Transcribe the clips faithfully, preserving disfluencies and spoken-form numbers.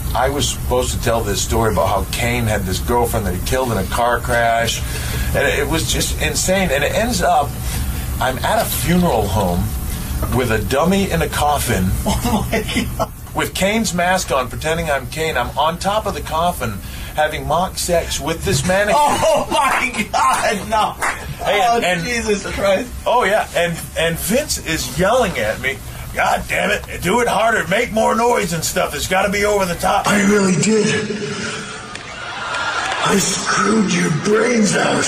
I was supposed to tell this story about how Kane had this girlfriend that he killed in a car crash, and it was just insane. And it ends up, I'm at a funeral home with a dummy in a coffin. Oh my God. With Kane's mask on, pretending I'm Kane. I'm on top of the coffin having mock sex with this mannequin. Oh my God, no. Hey, oh, and, and, Jesus Christ. Oh, yeah, and, and Vince is yelling at me, God damn it, do it harder, make more noise and stuff. It's got to be over the top. I really did. I screwed your brains out.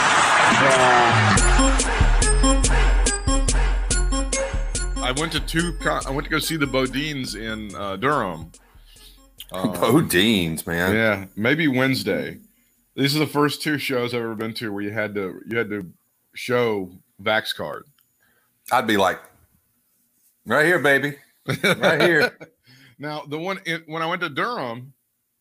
I went to two. Con- I went to go see the Bodines in uh, Durham. Um, Bodines, man. Yeah, maybe Wednesday. These are the first two shows I've ever been to where you had to you had to show Vax card. I'd be like, right here, baby, right here. Now the one in, when I went to Durham,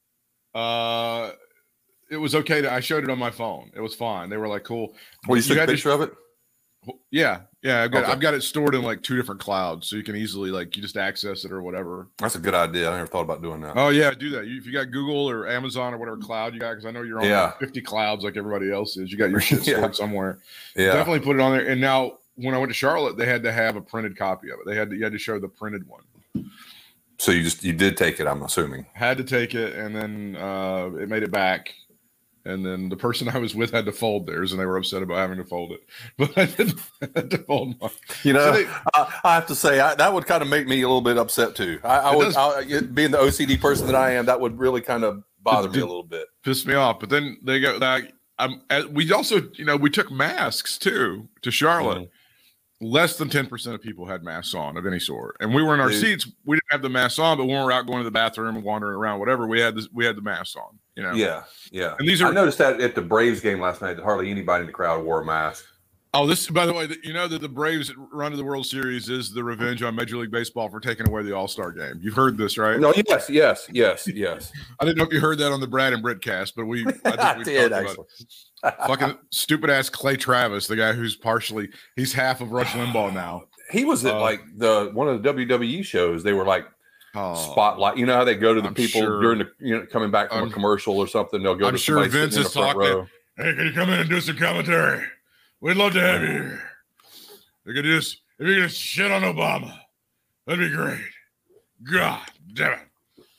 uh, it was okay. To, I showed it on my phone. It was fine. They were like, cool. Well, you took a picture to, of it. Yeah, yeah. I've got okay. I've got it stored in like two different clouds, so you can easily like you just access it or whatever. That's a good idea. I never thought about doing that. Oh yeah, do that. You, if you got Google or Amazon or whatever cloud you got, because I know you're on yeah. like fifty clouds like everybody else is. You got your shit stored yeah. somewhere. Yeah, definitely put it on there. And now when I went to Charlotte, they had to have a printed copy of it. They had to you had to show the printed one. So you just you did take it, I'm assuming. Had to take it, and then uh, it made it back. And then the person I was with had to fold theirs, and they were upset about having to fold it. But I didn't have to fold mine. You know, so they, I, I have to say I, that would kind of make me a little bit upset too. I, I would, I, being the O C D person that I am, that would really kind of bother me a little bit. Piss me off. But then they go like, I'm. We also, you know, we took masks too to Charlotte. Mm-hmm. Less than ten percent of people had masks on of any sort, and we were in our Dude. seats. We didn't have the masks on, but when we were out going to the bathroom and wandering around, whatever, we had this, we had the masks on. You know. Yeah, yeah. And these are. I noticed that at the Braves game last night that hardly anybody in the crowd wore a mask. Oh, this, by the way, you know that the Braves' run to the World Series is the revenge on Major League Baseball for taking away the All-Star game. You've heard this, right? No, yes, yes, yes, yes. I didn't know if you heard that on the Brad and Britt cast, but we, I, think we did talked actually. About it. Fucking stupid ass Clay Travis, the guy who's partially he's half of Rush Limbaugh now. He was at uh, like the one of the W W E shows. They were like oh, spotlight. You know how they go to the I'm people sure, during the you know coming back from I'm, a commercial or something. They'll go. I'm to sure Vince is talking. Row. Hey, can you come in and do some commentary? We'd love to have you here. You could just if you could just shit on Obama, that'd be great. God damn it.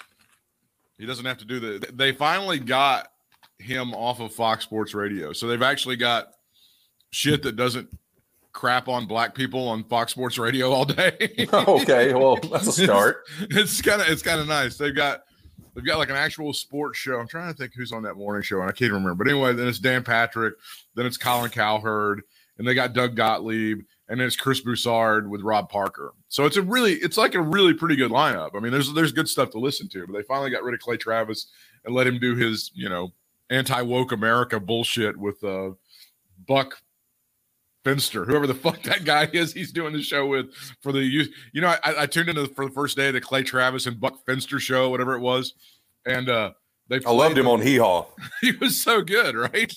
He doesn't have to do that. They finally got him off of Fox Sports Radio. So they've actually got shit that doesn't crap on black people on Fox Sports Radio all day. Okay, well, that's a start. It's kind of it's kind of nice. They've got they've got like an actual sports show. I'm trying to think who's on that morning show, and I can't remember. But anyway, then it's Dan Patrick, then it's Colin Cowherd, and they got Doug Gottlieb, and then it's Chris Broussard with Rob Parker. So it's a really it's like a really pretty good lineup. I mean, there's there's good stuff to listen to. But they finally got rid of Clay Travis and let him do his you know. anti-woke America bullshit with uh, Buck Finster, whoever the fuck that guy is he's doing the show with for the youth. You know, I, I tuned into the, for the first day of the Clay Travis and Buck Finster show, whatever it was. And uh, they I loved him the, on Hee Haw. He was so good, right?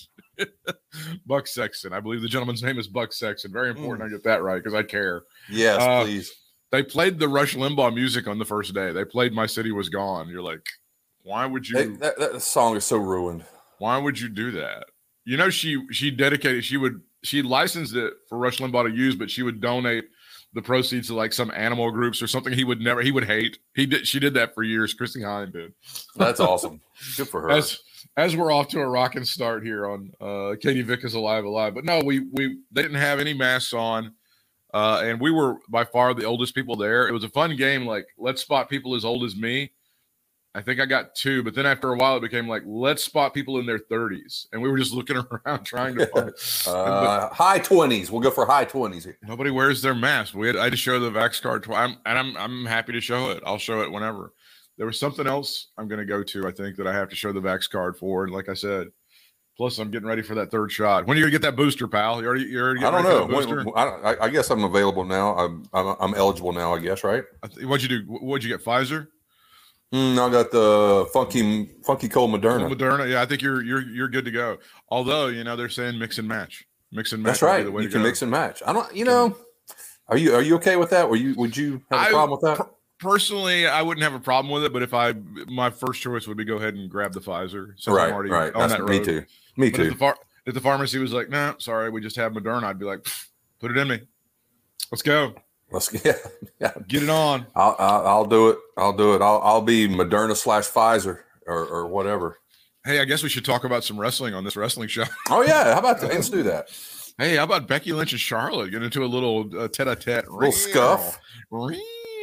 Buck Sexton. I believe the gentleman's name is Buck Sexton. Very important mm. I get that right because I care. Yes, uh, please. They played the Rush Limbaugh music on the first day. They played My City Was Gone. You're like, why would you? Hey, that, that song is so ruined. Why would you do that? You know, she she dedicated, she would, she licensed it for Rush Limbaugh to use, but she would donate the proceeds to like some animal groups or something he would never, he would hate. He did, she did that for years. Christy Hine did. That's awesome. Good for her. As, as we're off to a rocking start here on uh, Katie Vick is Alive, Alive. But no, we, we, they didn't have any masks on. Uh, and we were by far the oldest people there. It was a fun game. Like, let's spot people as old as me. I think I got two, but then after a while it became like, let's spot people in their thirties. And we were just looking around trying to find uh, high twenties. We'll go for high twenties here. Nobody wears their mask. We had I had to show the Vax card twice. I'm, and I'm I'm happy to show it. I'll show it whenever. There was something else I'm going to go to, I think, that I have to show the Vax card for. And like I said, plus I'm getting ready for that third shot. When are you going to get that booster, pal? You already, you already I don't know. When, I, I guess I'm available now. I'm, I'm I'm eligible now, I guess, right? What'd you do? What'd you get, Pfizer? Mm, I got the funky, funky cold Moderna. Moderna, yeah, I think you're you're you're good to go. Although you know they're saying mix and match, mix and match. That's right. You can go. mix and match. I don't. You know, are you are you okay with that? Were you would you have a I, problem with that? personally, I wouldn't have a problem with it, but if I, my first choice would be go ahead and grab the Pfizer. So right, I'm already right. on That's, that road. Me too. Me but too. If the, phar- if the pharmacy was like, no, nah, sorry, we just have Moderna, I'd be like, put it in me. Let's go. Let's yeah, yeah. Get it on. I'll, I'll I'll do it. I'll do it. I'll I'll be Moderna slash Pfizer or or whatever. Hey, I guess we should talk about some wrestling on this wrestling show. Oh yeah, how about that? Let's do that. Hey, how about Becky Lynch and Charlotte get into a little uh, tete-a-tete, little scuff, little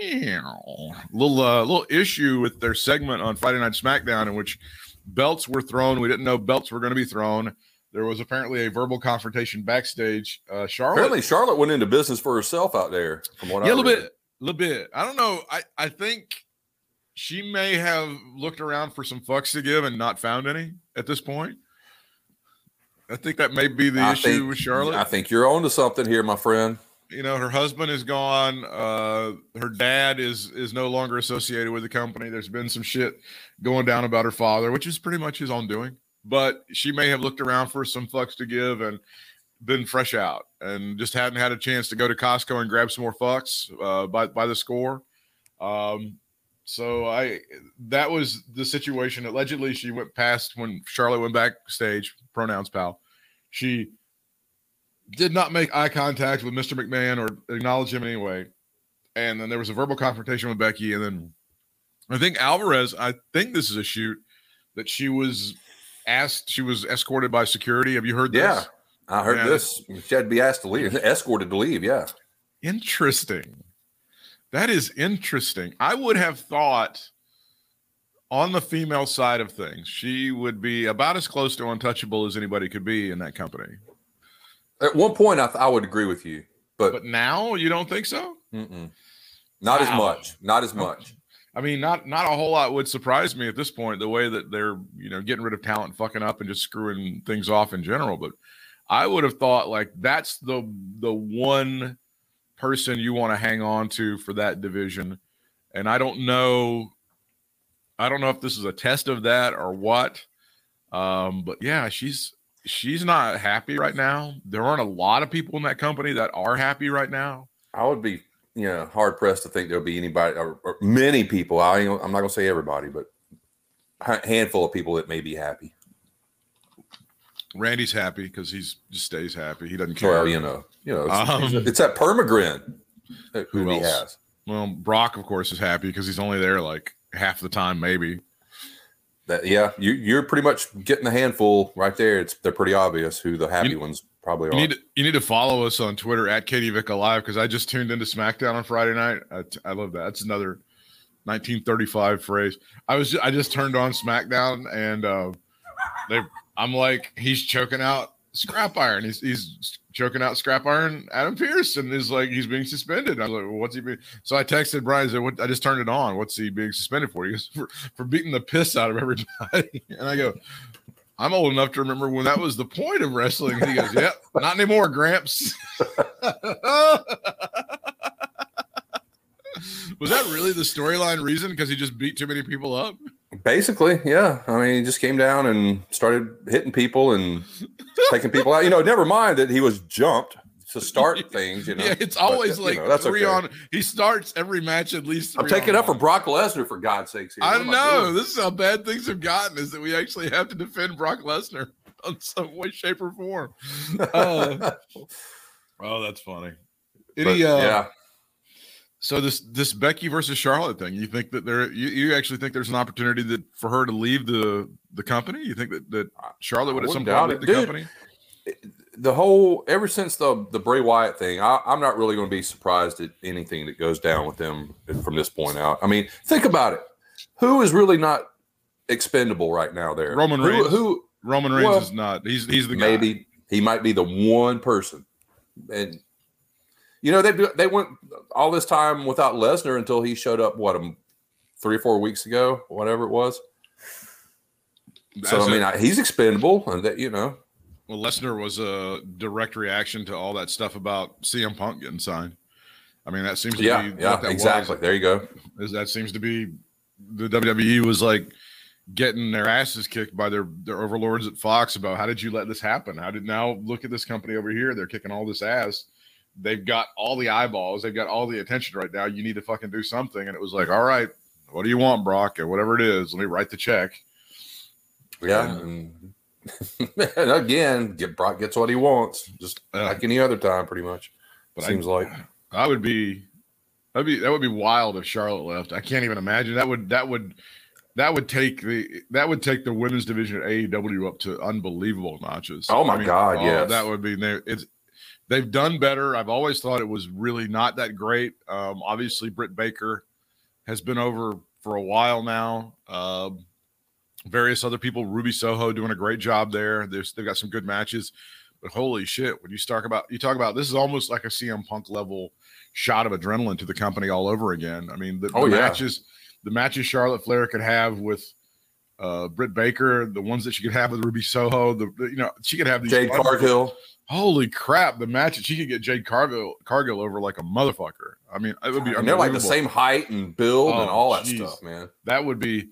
uh, little issue with their segment on Friday Night SmackDown in which belts were thrown. We didn't know belts were going to be thrown. There was apparently a verbal confrontation backstage. Uh, Charlotte apparently Charlotte went into business for herself out there. From what yeah, I a little read. bit, a little bit. I don't know. I I think she may have looked around for some fucks to give and not found any at this point. I think that may be the I issue think, with Charlotte. I think you're on to something here, my friend. You know, her husband is gone. Uh, her dad is is no longer associated with the company. There's been some shit going down about her father, which is pretty much his own doing. But she may have looked around for some fucks to give and been fresh out and just hadn't had a chance to go to Costco and grab some more fucks uh, by by the score. Um, so I that was the situation. Allegedly, she went past when Charlotte went backstage. Pronouns, pal. She did not make eye contact with Mister McMahon or acknowledge him in any way. And then there was a verbal confrontation with Becky. And then I think Alvarez, I think this is a shoot that she was asked, she was escorted by security. Have you heard this? Yeah, I heard yeah, this. She had to be asked to leave, escorted to leave. Yeah. Interesting. That is interesting. I would have thought on the female side of things, she would be about as close to untouchable as anybody could be in that company. At one point, I, th- I would agree with you, but, but now you don't think so? Mm-mm. Not wow. as much. Not as much. I mean, not not a whole lot would surprise me at this point. The way that they're, you know, getting rid of talent, fucking up, and just screwing things off in general. But I would have thought like that's the the one person you want to hang on to for that division. And I don't know, I don't know if this is a test of that or what. Um, but yeah, she's. She's not happy right now. There aren't a lot of people in that company that are happy right now. I would be, you know, hard pressed to think there'll be anybody or, or many people. I, I'm not going to say everybody, but a handful of people that may be happy. Randy's happy because he's just stays happy. He doesn't care. Well, you know, you know, it's, um, it's, it's that permagrin that who he else? has. Well, Brock, of course, is happy because he's only there like half the time, maybe. That yeah, you you're pretty much getting a handful right there. It's they're pretty obvious who the happy you, ones probably you are. Need to, you need to follow us on Twitter at Katie Vick Alive because I just tuned into SmackDown on Friday night. I, I love that. That's another nineteen thirty-five phrase. I was I just turned on SmackDown and uh, they I'm like he's choking out Scrap Iron. He's he's choking out Scrap Iron. Adam Pearce and is like he's being suspended. I was like, well, what's he being? So I texted Brian. I said, what, I just turned it on. What's he being suspended for? He goes, for, for beating the piss out of everybody. And I go, I'm old enough to remember when that was the point of wrestling. And he goes, yep, not anymore, Gramps. Was that really the storyline reason? Because he just beat too many people up? Basically, yeah. I mean, he just came down and started hitting people and taking people out. You know, never mind that he was jumped to start things. You know, yeah, it's always but, like you know, that's three okay. on. He starts every match at least. I'm taking up for Brock Lesnar for God's sakes. Here. I What know I this is how bad things have gotten. Is that we actually have to defend Brock Lesnar on some way, shape, or form. Uh, oh, that's funny. Any, but, uh, yeah. So this this Becky versus Charlotte thing, you think that there you, you actually think there's an opportunity that for her to leave the the company? You think that, that Charlotte would I at some wouldn't point leave doubt the it. company? The whole ever since the the Bray Wyatt thing, I, I'm not really going to be surprised at anything that goes down with them from this point out. I mean, think about it. Who is really not expendable right now? There, Roman who, Reigns. Who Roman Reigns well, is not. He's he's the maybe guy. He might be the one person, and you know they they went all this time without Lesnar until he showed up. What um, three or four weeks ago, whatever it was. So As I mean, a, I, he's expendable, and that you know. Well, Lesnar was a direct reaction to all that stuff about C M Punk getting signed. I mean, that seems to yeah, be yeah, what that exactly. was. There you go. Is that seems to be the W W E was like getting their asses kicked by their their overlords at Fox about how did you let this happen? How did now look at this company over here? They're kicking all this ass. they've got all the eyeballs, they've got all the attention right now. You need to fucking do something. And it was like, all right, what do you want, Brock? And whatever it is, let me write the check. Yeah. And, and again, get Brock gets what he wants, just Yeah. like any other time, pretty much. But Seems I, like I would be, that'd be that would be wild if Charlotte left. I can't even imagine that would that would that would take the that would take the women's division at A E W up to unbelievable notches. Oh my God, oh, yes. that would be it's. They've done better. I've always thought it was really not that great. Um, obviously, Britt Baker has been over for a while now. Uh, various other people, Ruby Soho doing a great job there. There's, they've got some good matches. But holy shit, when you talk about you talk about this is almost like a C M Punk level shot of adrenaline to the company all over again. I mean, the, the Oh, yeah. matches, the matches Charlotte Flair could have with uh, Britt Baker, the ones that she could have with Ruby Soho, the, the you know she could have these Jade fun- Cargill. Holy crap! The match that she could get Jade Cargill Cargill over like a motherfucker. I mean, it would be. And they're like the unbelievable. same height and build and Oh, all that geez. stuff, man. That would be.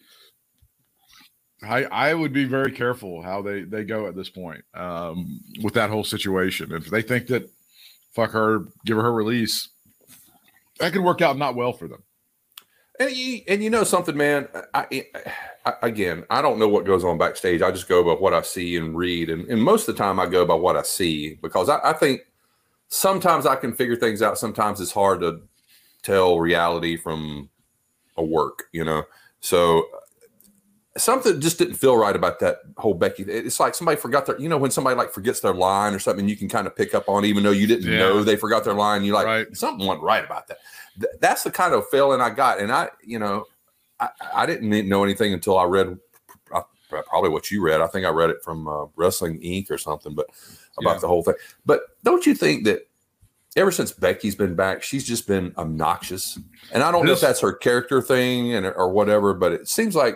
I I would be very careful how they they go at this point um, with that whole situation. If they think that fuck her, give her her release, that could work out not well for them. And you, and you know something, man. I, I, again, I don't know what goes on backstage. I just go by what I see and read, and, and most of the time I go by what I see because I, I think sometimes I can figure things out. Sometimes it's hard to tell reality from a work, you know. So something just didn't feel right about that whole Becky. It's like somebody forgot their, you know, when somebody like forgets their line or something, you can kind of pick up on, even though you didn't Yeah. know they forgot their line. You like Right. something wasn't right about that. Th- that's the kind of feeling I got. And I, you know, I, I didn't know anything until I read uh, probably what you read. I think I read it from uh, Wrestling Incorporated or something, but about Yeah. the whole thing. But don't you think that ever since Becky's been back, she's just been obnoxious? And I don't know if This- that's her character thing and or whatever, but it seems like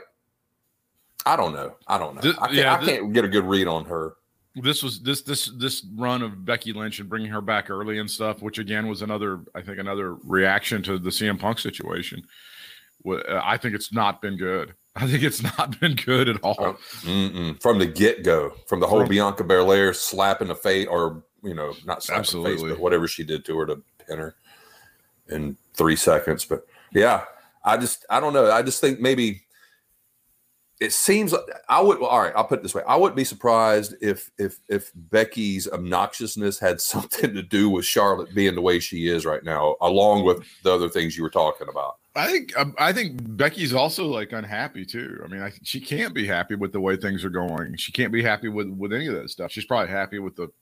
I don't know. I don't know. This- I, can't, yeah, I this- can't get a good read on her. This was this this this run of Becky Lynch and bringing her back early and stuff, which again was another, I think, another reaction to the C M Punk situation. Wa- uh, I think it's not been good. I think it's not been good at all. Mm-mm. From the get go, from the whole From- Bianca Belair slap in the face, or you know, not slap in the face, Absolutely. but whatever she did to her to pin her in three seconds. But yeah, I just I don't know. I just think maybe. It seems like I would. Well, all right, I'll put it this way: I wouldn't be surprised if if if Becky's obnoxiousness had something to do with Charlotte being the way she is right now, along with the other things you were talking about. I think um, I think Becky's also like unhappy too. I mean, I, she can't be happy with the way things are going. She can't be happy with with any of that stuff. She's probably happy with the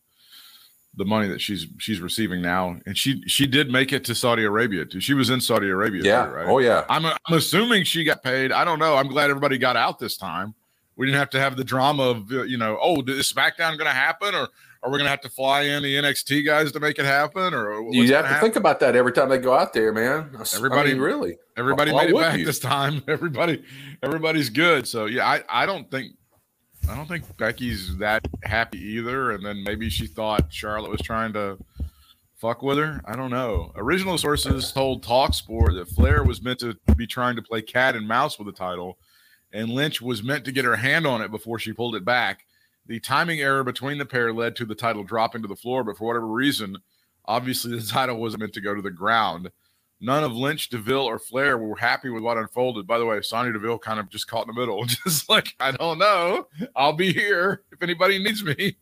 the money that she's she's receiving now, and she she did make it to Saudi Arabia too. She was in Saudi Arabia, Yeah. too, right? Oh yeah. I'm I'm assuming she got paid. I don't know. I'm glad everybody got out this time. We didn't have to have the drama of uh, you know, oh, is SmackDown going to happen, or are we going to have to fly in the N X T guys to make it happen, or what's You gonna have to happen? think about that every time they go out there, man. Everybody- I mean, really. Everybody Why made it would back you? this time. Everybody, everybody's good. So yeah, I, I don't think, I don't think Becky's that happy either. And then maybe she thought Charlotte was trying to fuck with her. I don't know. Original sources told TalkSport that Flair was meant to be trying to play cat and mouse with the title, and Lynch was meant to get her hand on it before she pulled it back. The timing error between the pair led to the title dropping to the floor, but for whatever reason, obviously the title wasn't meant to go to the ground. None of Lynch, DeVille, or Flair were happy with what unfolded. By the way, Sonya Deville kind of just caught in the middle. Just like, I don't know. I'll be here if anybody needs me.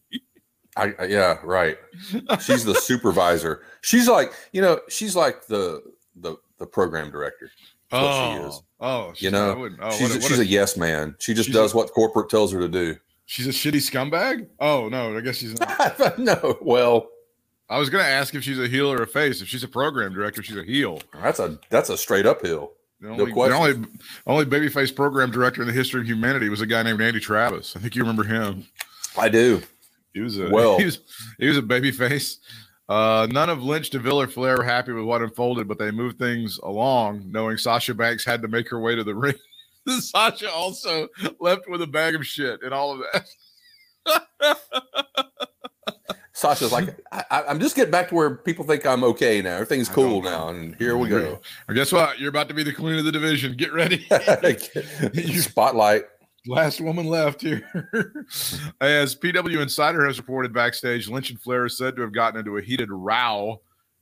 I, I yeah, right. She's the supervisor. She's like, you know, she's like the the the program director. That's what she is. Oh, You I know, wouldn't- oh, she's what a, a- what she's a- a yes man. She just she's does a- what corporate tells her to do. she's a shitty scumbag? Oh, no, I guess she's not. No, well, I was going to ask if she's a heel or a face. If she's a program director, she's a heel. that's a that's a straight uphill. The No only, the question. only, only babyface program director in the history of humanity was a guy named Andy Travis. I think you remember him. I do. He was a Well- he was he was a babyface. Uh, none of Lynch, DeVille, or Flair were happy with what unfolded, but they moved things along, knowing Sasha Banks had to make her way to the ring. Sasha also left with a bag of shit and all of that. Sasha's like, I, I- I'm just getting back to where people think I'm okay now. Everything's cool now, and here we go. And guess what? You're about to be the queen of the division. Get ready. Spotlight. Last woman left here. As P W Insider has reported backstage, Lynch and Flair are said to have gotten into a heated row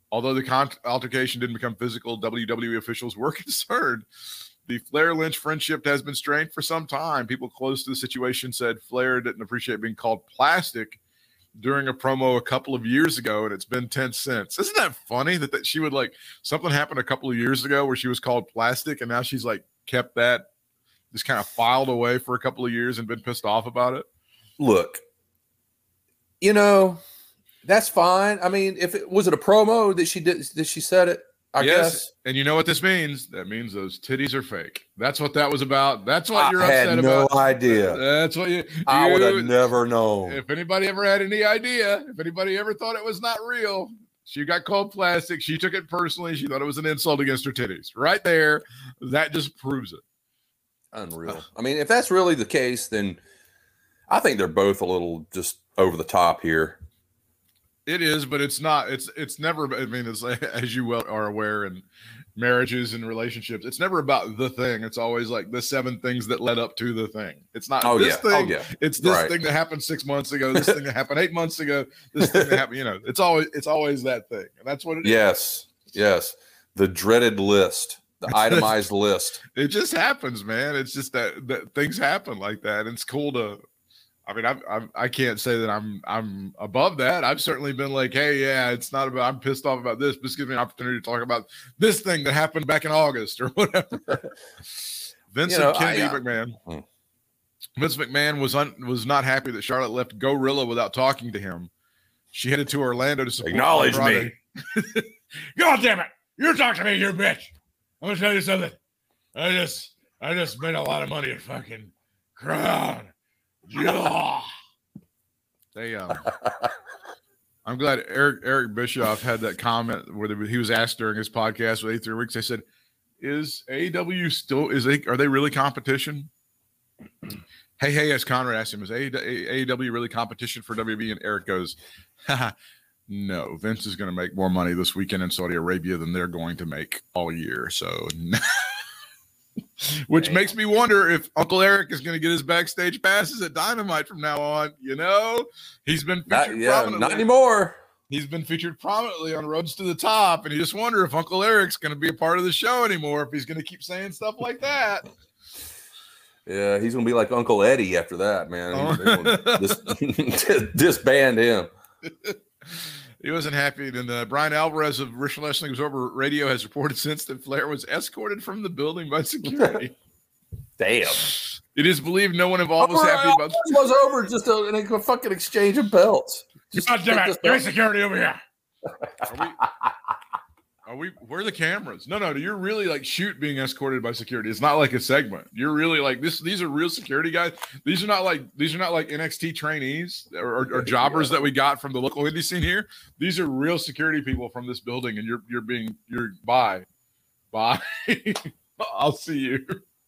Although the con- altercation didn't become physical, W W E officials were concerned. The Flair-Lynch friendship has been strained for some time. People close to the situation said Flair didn't appreciate being called plastic during a promo a couple of years ago, and it's been tense since. Isn't that funny that, that she would like something happened a couple of years ago where she was called plastic, and now she's like kept that just kind of filed away for a couple of years and been pissed off about it? Look, you know, that's fine. I mean, if it was it a promo that she did, that she said it, I yes, guess. And you know what this means? That means those titties are fake. That's what that was about. That's what you're I upset had no about. idea. That's what you. I you- would have never known. If anybody ever had any idea, if anybody ever thought it was not real, she got called plastic. She took it personally. She thought it was an insult against her titties. Right there, that just proves it. Unreal. I mean, if that's really the case, then I think they're both a little just over the top here. It is, but it's not. It's it's never. I mean, it's like, as you well are aware in marriages and relationships, it's never about the thing. It's always like the seven things that led up to the thing. It's not Oh, this yeah. thing. Oh, yeah. It's this Right. thing that happened six months ago. This thing that happened eight months ago. This thing that happened. You know, it's always it's always that thing, and that's what it is. Yes. Yes. The dreaded list, the itemized list. It just happens, man. It's just that, that things happen like that. And it's cool to, I mean, I'm, I'm, I can't say that I'm, I'm above that. I've certainly been like, hey, yeah, it's not about, I'm pissed off about this, but this gives me an opportunity to talk about this thing that happened back in August or whatever. Vincent You know, Kennedy I, uh, McMahon. hmm. Vince McMahon was un, was not happy that Charlotte left Gorilla without talking to him. She headed to Orlando to support Acknowledge Andrade. me. God damn it. You talk to me, you bitch. I'm gonna tell you something. I just I just spent a lot of money at fucking Crown. Yeah. They um I'm glad Eric Eric Bischoff had that comment where they, he was asked during his podcast with eighty-three weeks. They said, is A E W still is they are they really competition? Hey, hey, as Conrad asked him, is A E W really competition for W W E? And Eric goes, haha. No, Vince is going to make more money this weekend in Saudi Arabia than they're going to make all year. So, which Damn. makes me wonder if Uncle Eric is going to get his backstage passes at Dynamite from now on. You know, he's been featured Not, yeah, prominently. not anymore. He's been featured prominently on Roads to the Top, and you just wonder if Uncle Eric's going to be a part of the show anymore, if he's going to keep saying stuff like that. Yeah, he's going to be like Uncle Eddie after that, man. Oh. Dis- disband him. He wasn't happy. And uh, Brian Alvarez of Rich Wrestling Observer Radio has reported since that Flair was escorted from the building by security. Damn. It is believed no one involved was happy about it. Was over just a, a fucking exchange of belts. Just God damn it. Give me security over here. Are we, are we, where are the cameras? No, no, you're really like shoot being escorted by security. It's not like a segment. You're really like this. These are real security guys. These are not like, these are not like N X T trainees or, or, or jobbers that we got from the local indie scene here. These are real security people from this building, and you're, you're being, you're bye, bye. I'll see you.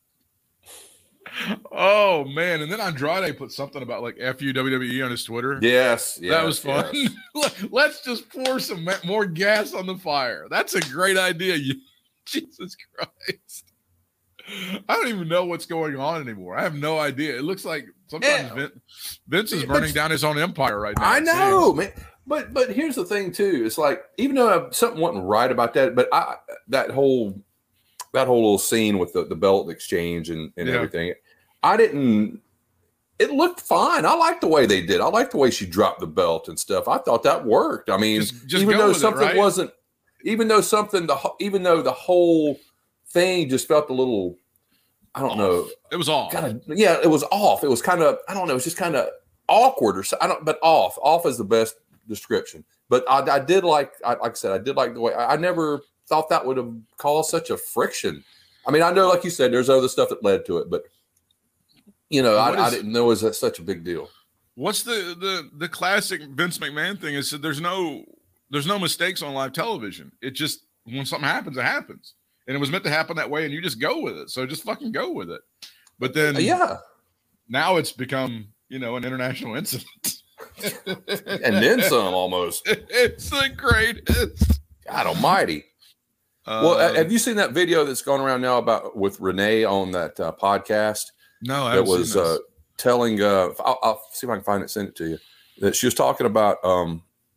Oh man. And then Andrade put something about like F U W W E on his Twitter. Yes. yes that was fun. Yes. Let's just pour some more gas on the fire. That's a great idea. Jesus Christ. I don't even know what's going on anymore. I have no idea. It looks like sometimes yeah. Vince, Vince is burning down his own empire right now. I know, man. But but here's the thing too. It's like, even though something wasn't right about that, but I that whole that whole little scene with the, the belt exchange and, and yeah. everything, I didn't, it looked fine. I liked the way they did. I liked the way she dropped the belt and stuff. I thought that worked. I mean, just, just even though something it, right? wasn't, even though something, the even though the whole thing just felt a little, I don't off. know. It was off. Kinda, yeah, it was off. It was kind of, I don't know, it was just kind of awkward or so. I don't, but off. Off is the best description. But I, I did like, I, like I said, I did like the way, I, I never thought that would have caused such a friction. I mean, I know, like you said, there's other stuff that led to it, but you know, I, is, I didn't know it was such a big deal. What's the the the classic Vince McMahon thing is that there's no there's no mistakes on live television. It just, when something happens, it happens, and it was meant to happen that way, and you just go with it. So just fucking go with it. But then, uh, yeah, now it's become, you know, an international incident, and then some almost. It's the greatest. God Almighty. Uh, well, have you seen that video that's going around now about with Renee on that uh, podcast? No, I that was uh, telling. Uh, I'll, I'll see if I can find it. Send it to you. That she was talking about. Um,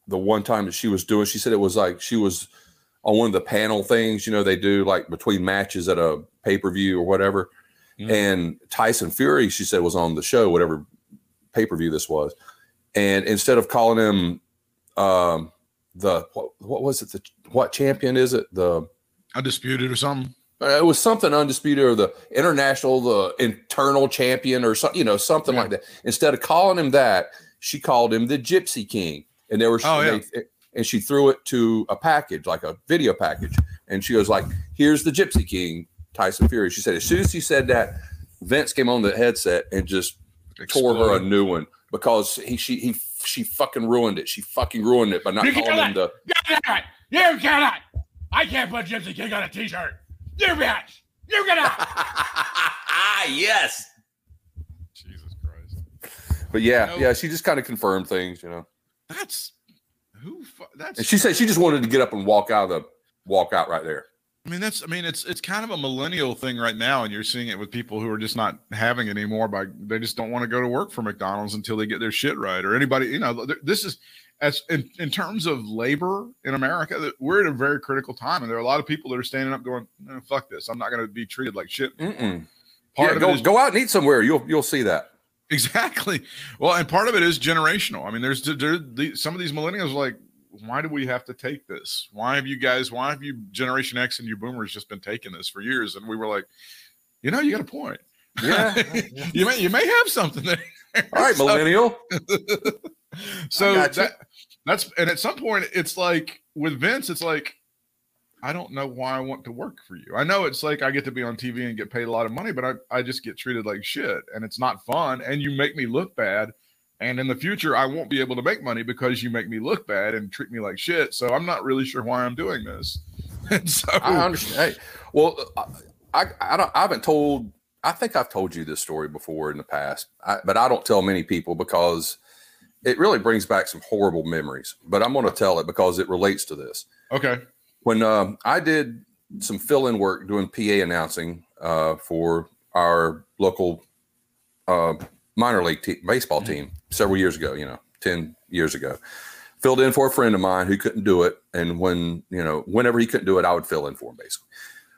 the one time that she was doing, she said it was like she was on one of the panel things, you know, they do like between matches at a pay-per-view or whatever. Mm-hmm. And Tyson Fury, she said, was on the show, whatever pay-per-view this was. And instead of calling him um, the, what, what was it? The, what champion is it? The Undisputed or something? Uh, it was something undisputed or the international, the internal champion or something, you know, something yeah. like that. Instead of calling him that, she called him the Gypsy King. And there were, oh, yeah. they, and she threw it to a package, like a video package. And she was like, here's the Gypsy King, Tyson Fury. She said, as soon as she said that, Vince came on the headset and just Exploded. tore her a new one because he, she, he, she fucking ruined it. She fucking ruined it by not you calling him the. You cannot. You cannot. I can't put Gypsy King on a t-shirt. You bitch. You cannot. Yes. Jesus Christ. But yeah, you know, yeah, she just kind of confirmed things, you know. That's who. That's. And she said she just wanted to get up and walk out of the walk out right there. I mean, that's. I mean, it's it's kind of a millennial thing right now, and you're seeing it with people who are just not having it anymore. By they just don't want to go to work for McDonald's until they get their shit right, or anybody. You know, this is as in, in terms of labor in America. We're at a very critical time, and there are a lot of people that are standing up, going, no, "Fuck this! I'm not going to be treated like shit." Mm-mm. Part yeah, of go is, go out and eat somewhere. You'll you'll see that. Exactly. Well, and part of it is generational. I mean, there's there, the, some of these millennials are like, why do we have to take this? Why have you guys, why have you Generation X and you boomers just been taking this for years? And we were like, you know, you got a point. Yeah. you may you may have something there. All right, so, millennial. so that, that's, and at some point it's like with Vince, it's like, I don't know why I want to work for you. I know it's like I get to be on T V and get paid a lot of money, but I, I just get treated like shit and it's not fun. And you make me look bad. And in the future, I won't be able to make money because you make me look bad and treat me like shit. So I'm not really sure why I'm doing this. And so I understand. Hey, well, I, I, don't, I haven't told, I think I've told you this story before in the past, I, but I don't tell many people because it really brings back some horrible memories. But I'm going to tell it because it relates to this. Okay. When um, I did some fill-in work doing P A announcing uh, for our local uh, minor league te- baseball team several years ago, you know, ten years ago, filled in for a friend of mine who couldn't do it. And when, you know, whenever he couldn't do it, I would fill in for him basically.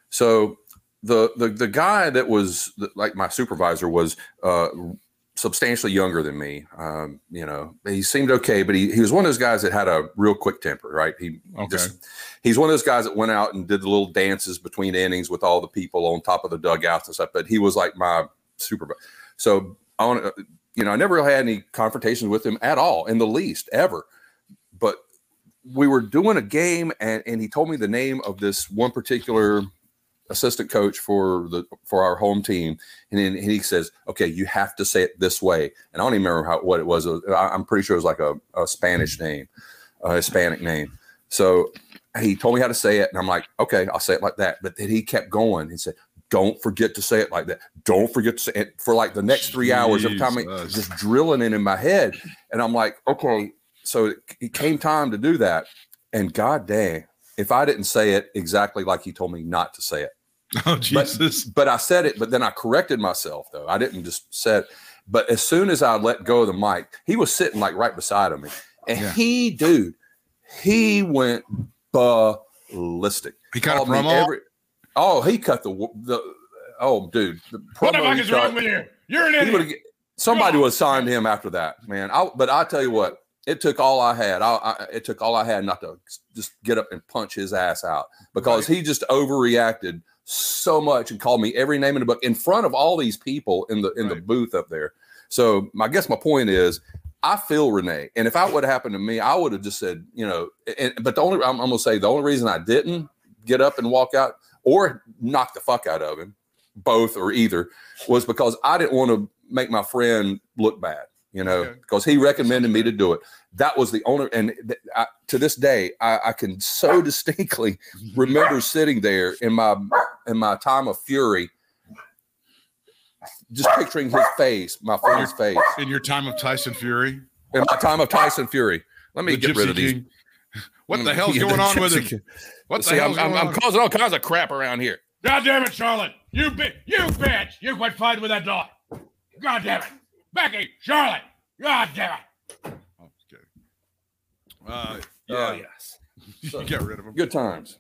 So the, the, the guy that was the, like my supervisor was uh, substantially younger than me. Um, you know, he seemed okay, but he, he was one of those guys that had a real quick temper, right? He okay. just, he's one of those guys that went out and did the little dances between innings with all the people on top of the dugouts and stuff, but he was like my supervisor. So I want to, you know, I never really had any confrontations with him at all in the least ever, but we were doing a game and, and he told me the name of this one particular assistant coach for the for our home team, and then and he says, "Okay, you have to say it this way." And I don't even remember how what it was. It was I, I'm pretty sure it was like a, a Spanish name, a Hispanic name. So he told me how to say it, and I'm like, "Okay, I'll say it like that." But then he kept going. He said, "Don't forget to say it like that. Don't forget to say it." For like the next three hours, every time I, just drilling it in my head, and I'm like, "Okay." So it, it came time to do that, and god dang, if I didn't say it exactly like he told me not to say it. Oh, Jesus. But, but I said it, but then I corrected myself, though. I didn't just say it. But as soon as I let go of the mic, he was sitting like right beside of me. And yeah. he, dude, he went ballistic. He cut a promo? Every, oh, he cut the, the oh, dude. The what the fuck is cut, wrong with you? You're an idiot. Somebody would have signed him after that, man. I, but I tell you what, it took all I had. I, I, it took all I had not to just get up and punch his ass out because right. he just overreacted so much and called me every name in the book in front of all these people in the in right. the booth up there. So I guess my point is, I feel Renee, and if that would have happened to me, I would have just said, you know. And, but the only I'm, I'm gonna say the only reason I didn't get up and walk out or knock the fuck out of him, both or either, was because I didn't want to make my friend look bad. You know, okay. because he recommended me to do it. That was the only, and th- I, to this day, I, I can so distinctly remember sitting there in my in my time of fury, just picturing his face, my friend's face. In your time of Tyson Fury? In my time of Tyson Fury. Let me the get Gypsy rid of these. King. What the hell's yeah, going the on with him? What See, the hell's I'm, going I'm, on? I'm causing all kinds of crap around here. God damn it, Charlotte! You bi- you bitch! You quit fighting with that dog. God damn it, Becky, Charlotte! God damn it! Okay. Uh, Oh, yeah, yes. you get rid of him. Good times.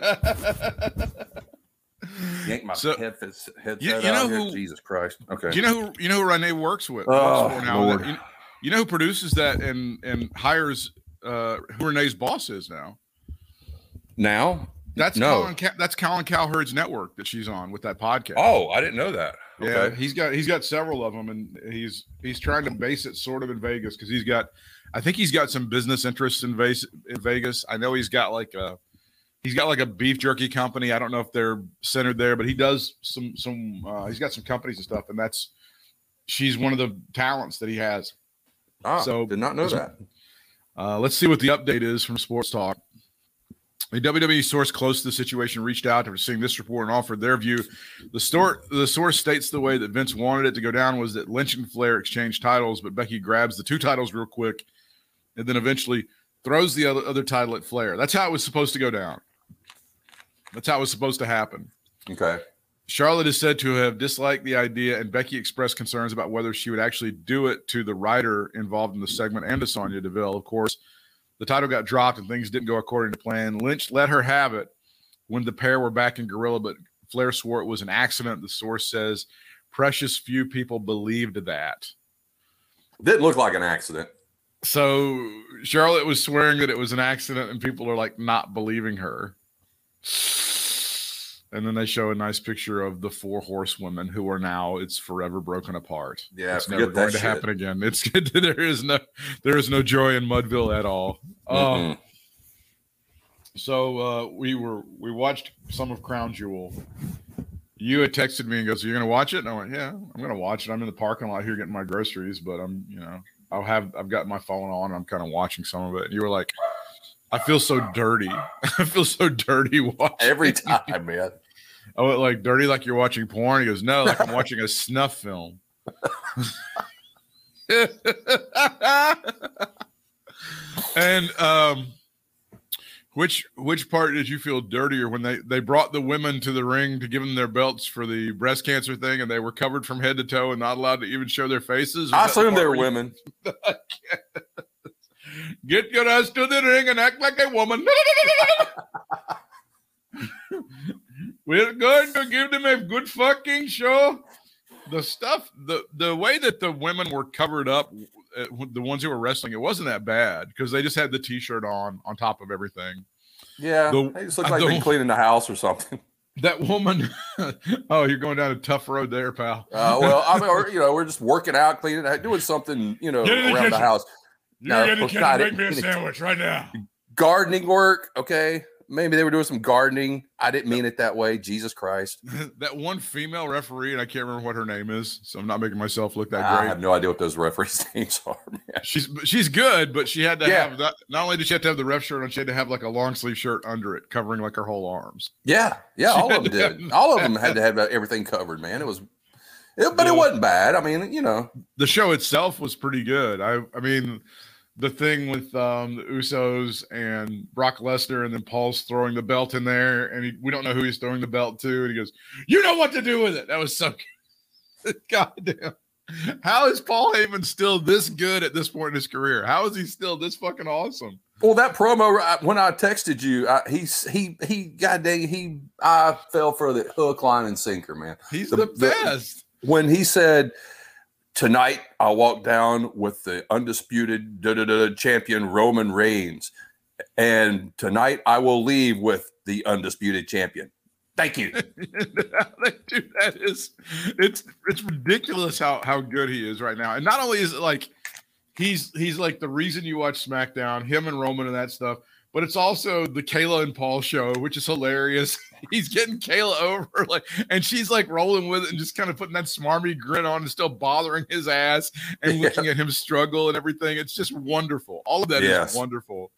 Yank my So- headset, headset You- you out know here. who- Jesus Christ. Okay. Do you know who you know who Renee works with? Oh, works for now? Lord. You, you know who produces that and and hires uh, who Renee's boss is now? Now? That's No. Colin. Ca- that's Colin Cowherd's network that she's on with that podcast. Oh, I didn't know that. yeah, Okay. he's got he's got several of them, and he's he's trying to base it sort of in Vegas because he's got, I think he's got some business interests in Vegas. In Vegas, I know he's got like a he's got like a beef jerky company. I don't know if they're centered there, but he does some some. Uh, he's got some companies and stuff, and that's she's one of the talents that he has. Ah, So- did not know that. Uh, let's see what the update is from Sports Talk. A W W E source close to the situation reached out after seeing this report and offered their view. The, store, the source states the way that Vince wanted it to go down was that Lynch and Flair exchanged titles, but Becky grabs the two titles real quick and then eventually throws the other, other title at Flair. That's how it was supposed to go down. That's how it was supposed to happen. Okay. Charlotte is said to have disliked the idea, and Becky expressed concerns about whether she would actually do it to the writer involved in the segment and to Sonya Deville. Of course, the title got dropped and things didn't go according to plan. Lynch let her have it when the pair were back in Gorilla, but Flair swore it was an accident. The source says precious few people believed that. Didn't look like an accident. So Charlotte was swearing that it was an accident, and people are like not believing her. And then they show a nice picture of the four horsewomen who are now it's forever broken apart. Yeah, it's forget never going that to shit. happen again. It's there is no there is no joy in Mudville at all. Uh, Mm-mm. so uh, we were we watched some of Crown Jewel. You had texted me and goes, "You're going to watch it?" And I went, "Yeah, I'm going to watch it. I'm in the parking lot here getting my groceries, but I'm you know I'll have I've got my phone on. And I'm kind of watching some of it." And you were like, "I feel so dirty. I feel so dirty watching Every time, man. I went like dirty, like you're watching porn. He goes, "No, like I'm watching a snuff film." And um, which which part did you feel dirtier when they they brought the women to the ring to give them their belts for the breast cancer thing, and they were covered from head to toe and not allowed to even show their faces? Was I that the assume they part were where you- women. Get your ass to the ring and act like a woman. We're going to give them a good fucking show. The stuff, the the way that the women were covered up, uh, the ones who were wrestling, it wasn't that bad because they just had the t-shirt on on top of everything. Yeah. The- they just look like the- they're cleaning the house or something. That woman, oh, you're going down a tough road there, pal. Uh, well, I mean, or, you know, we're just working out, cleaning, doing something, you know, Get in the around the kitchen. house. You No, get in the of kitchen, course not. make me a Any- sandwich right now. Gardening work, okay. Maybe they were doing some gardening. I didn't mean it that way. Jesus Christ. That one female referee, and I can't remember what her name is, so I'm not making myself look that I great. have no idea what those referees' names are, man. She's she's good, but she had to Yeah. have that. Not only did she have to have the ref shirt on, she had to have like a long sleeve shirt under it, covering like her whole arms. Yeah, yeah, She all of had them to did. have- All of them had to have everything covered, man. It was, it, but The- it wasn't bad. I mean, you know, The show itself was pretty good. I I mean, the thing with um, the Usos and Brock Lesnar, and then Paul's throwing the belt in there, and he, we don't know who he's throwing the belt to, and he goes, "You know what to do with it." That was so good. Goddamn. How is Paul Heyman still this good at this point in his career? How is he still this fucking awesome? well, that promo I- when I texted you, I, he's he he, god dang, he I fell for the hook, line, and sinker, man. He's The- the, the- best. When he said, "Tonight I'll walk down with the undisputed da, da, da, champion Roman Reigns, and tonight I will leave with the undisputed champion." Thank you. How they do that is it's it's ridiculous how how good he is right now. And not only is it like he's he's like the reason you watch SmackDown, him and Roman and that stuff, but it's also the Kayla and Paul show, which is hilarious. He's getting Kayla over, like, and she's like rolling with it and just kind of putting that smarmy grin on and still bothering his ass and Yeah. looking at him struggle and everything. It's just wonderful. All of that is Yes. wonderful.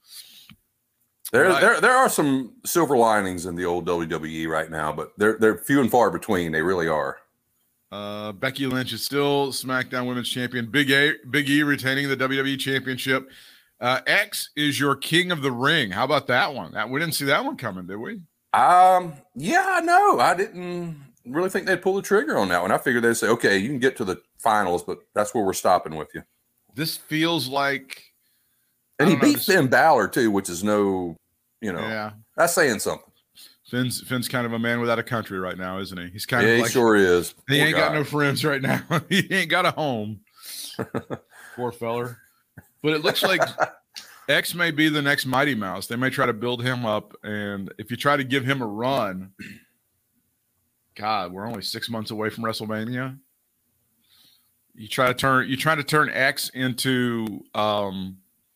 There, Right. there, there are some silver linings in the old W W E right now, but they're they're few and far between. They really are. Uh, Becky Lynch is still SmackDown Women's Champion. Big A, Big E retaining the W W E Championship. Uh, X is your King of the Ring. How about that one? That we didn't see that one coming, did we? Um, yeah, no, I didn't really think they'd pull the trigger on that one. I figured they'd say, "Okay, you can get to the finals, but that's where we're stopping with you." This feels like And he don't know, beat just- Finn Balor too, which is no, you know, Yeah. that's saying something. Finn's Finn's kind of a man without a country right now, isn't he? He's kind Yeah, of he like sure is. he Poor ain't got guy. no friends right now. He ain't got a home. Poor feller. But it looks like X may be the next Mighty Mouse. They may try to build him up, and if you try to give him a run, God, we're only six months away from WrestleMania. You try to turn you try to turn X into um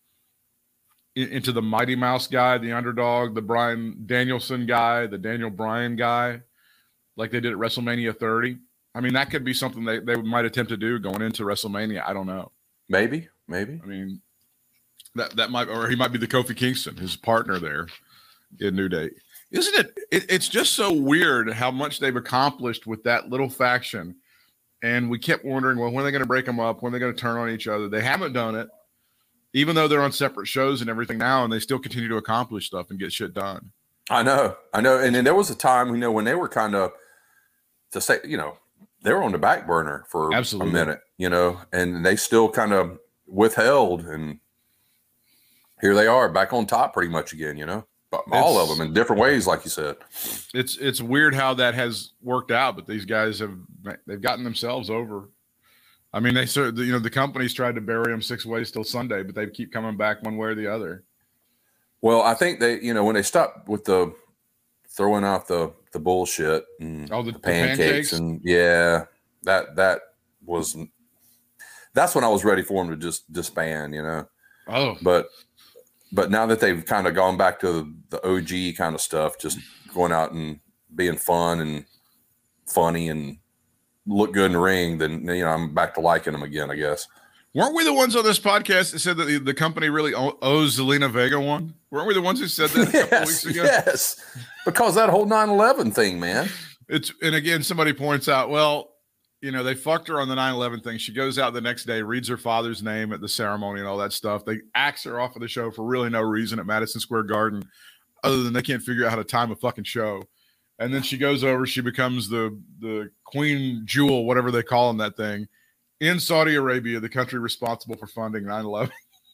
in- into the Mighty Mouse guy, the underdog, the Brian Danielson guy, the Daniel Bryan guy, like they did at WrestleMania thirty. I mean, that could be something they, they might attempt to do going into WrestleMania. I don't know. Maybe, maybe. I mean, that that might, or he might be the Kofi Kingston, his partner there in New Day. Isn't it, it? It's just so weird how much they've accomplished with that little faction. And we kept wondering, well, when are they going to break them up? When are they going to turn on each other? They haven't done it, even though they're on separate shows and everything now, and they still continue to accomplish stuff and get shit done. I know, I know. And then there was a time, you know, when they were kind of, to say, you know, they were on the back burner for Absolutely. a minute, you know, and they still kind of withheld, and here they are back on top pretty much again, you know, but all of It's- them in different ways, like you said. It's it's weird how that has worked out, but these guys have they've gotten themselves over. I mean, they sort you know the companies tried to bury them six ways till Sunday, but they keep coming back one way or the other. Well, I think they, you know, when they stopped with the throwing out the the bullshit and Oh, the- the the pancakes, pancakes? and yeah, that that was that's when I was ready for them to just disband, you know. Oh, But but now that they've kind of gone back to the O G kind of stuff, just going out and being fun and funny and look good in the ring, then you know I'm back to liking them again, I guess. weren't we the ones on this podcast that said that the, the company really o- owes Zelina Vega one? Weren't we the ones who said that a couple Yes, weeks ago? yes, because that whole nine eleven thing, man. It's and again, somebody points out, well, you know, they fucked her on the nine eleven thing. She goes out the next day, reads her father's name at the ceremony and all that stuff. They axe her off of the show for really no reason at Madison Square Garden, other than they can't figure out how to time a fucking show. And then she goes over, she becomes the the Queen Jewel, whatever they call in that thing, in Saudi Arabia, the country responsible for funding nine eleven.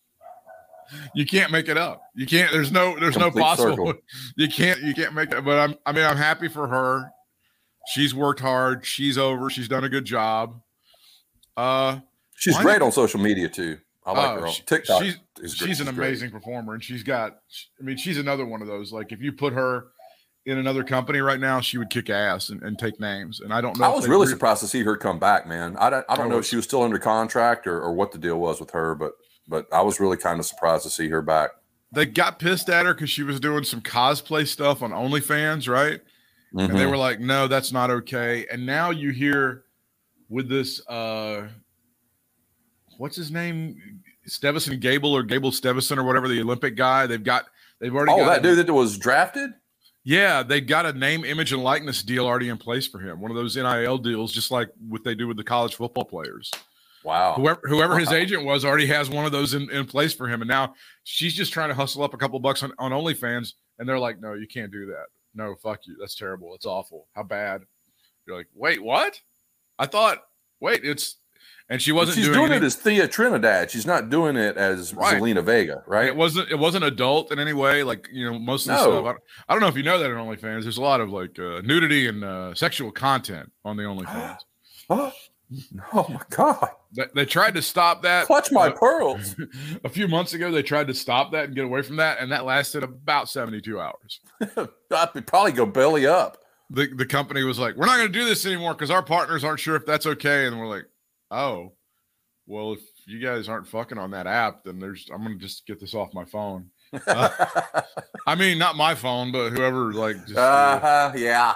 You can't make it up. You can't. There's no. There's Complete no possible. circle. You can't. You can't make it. But I'm. I mean, I'm happy for her. She's worked hard. She's over. She's done a good job. Uh, She's Why great not- on social media too. I like oh, her on she- TikTok. She's, is great. she's an great. amazing performer, and she's got. I mean, she's another one of those. Like, if you put her in another company right now, she would kick ass and, and take names. And I don't know. I if was they really re- surprised to see her come back, man. I don't, I don't I know if was. she was still under contract or, or what the deal was with her, but but I was really kind of surprised to see her back. They got pissed at her because she was doing some cosplay stuff on OnlyFans, right? And they Mhm. were like, no, that's not okay. And now you hear with this, uh, what's his name? Stevison Gable or Gable Stevison or whatever, the Olympic guy. They've got, they've already Oh, got that a- dude that was drafted? Yeah, they got a name, image, and likeness deal already in place for him. One of those N I L deals, just like what they do with the college football players. Wow. Whoever whoever his Wow. agent was already has one of those in, in place for him. And now she's just trying to hustle up a couple bucks on, on OnlyFans. And they're like, no, you can't do that. No, fuck you. That's terrible. It's awful. How bad? You're like, wait, what? I thought, wait, it's, and she wasn't She's doing, doing, any- it as Thea Trinidad. She's not doing it as Right. Zelina Vega, right? It wasn't. It wasn't adult in any way. Like, you know, most of the No. stuff. I don't, I don't know if you know that in OnlyFans. There's a lot of like uh, nudity and uh, sexual content on the OnlyFans. Oh, oh my God. they, they tried to stop that. Clutch my uh, pearls. a few months ago. They tried to stop that and get away from that, and that lasted about seventy-two hours. I'd probably go belly up. The the company was like, "We're not going to do this anymore because our partners aren't sure if that's okay." And we're like, "Oh, well, if you guys aren't fucking on that app, then there's I'm going to just get this off my phone." Uh, I mean, not my phone, but whoever like. Just, uh, uh-huh, yeah.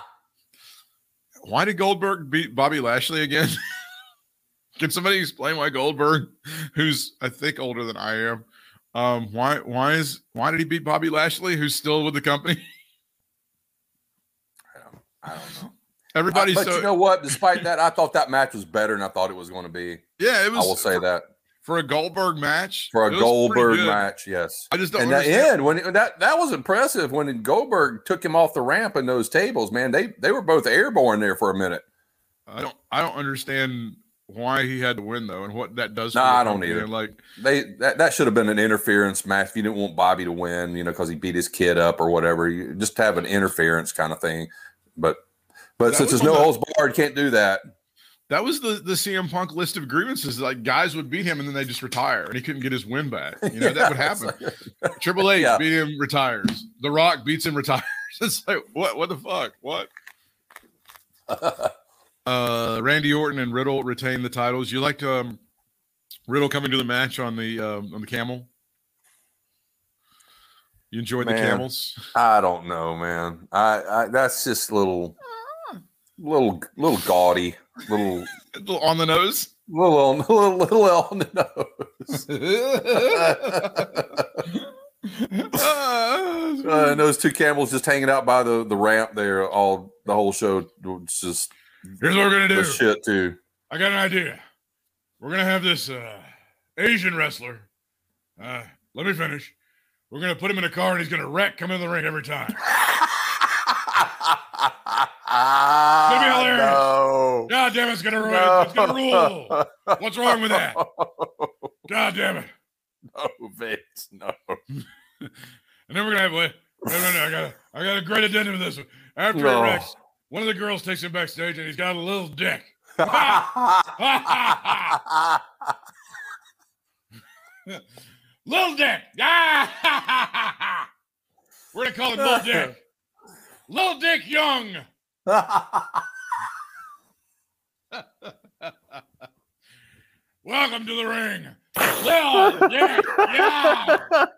why did Goldberg beat Bobby Lashley again? Can somebody explain why Goldberg, who's I think older than I am, um, why why is why did he beat Bobby Lashley, who's still with the company? I don't, I don't know. Everybody's but so you know what? Despite that, I thought that match was better than I thought it was going to be. yeah. It I was. will say for, that for a Goldberg match. for it a was Goldberg pretty good. match, yes. I just don't And the understand. end when it, that that was impressive when Goldberg took him off the ramp in those tables. Man, they they were both airborne there for a minute. I don't I don't understand why he had to win though, and what that does. No, for the I don't company. either. And, like They that, that should have been an interference match. If you didn't want Bobby to win, you know, because he beat his kid up or whatever, you just have an interference kind of thing. But but That since was there's no on the- holds barred, can't do that. that was the the C M Punk list of grievances. Like guys would beat him and then they just retire, and he couldn't get his win back. You know that would happen. Triple H Yeah. beat him, retires. The Rock beats him, retires. It's like what? What the fuck? What? Uh, Randy Orton and Riddle retain the titles. You liked um, Riddle coming to the match on the um, on the camel? You enjoyed the Man. camels? I don't know, man. I, I that's just little, little, little gaudy, little, On the nose? little, on, little, little on the nose. Uh, and those two camels just hanging out by the, the ramp there, all the whole show was just Here's what we're gonna do. the shit too. I got an idea. We're gonna have this uh, Asian wrestler. Uh, let me finish. We're gonna put him in a car and he's gonna wreck, come in the ring every time. Gonna be hilarious. No. God damn it, it's gonna ruin No. it. It's gonna rule. What's wrong with that? God damn it. No, Vince, no. And then we're gonna have wait, wait, wait, wait, I got a, I got a great addendum to this one. After No. he wrecks, one of the girls takes him backstage and he's got a little dick. Little Dick. We're gonna call him Little Dick. Little Dick Young. Welcome to the ring. Little Dick Young.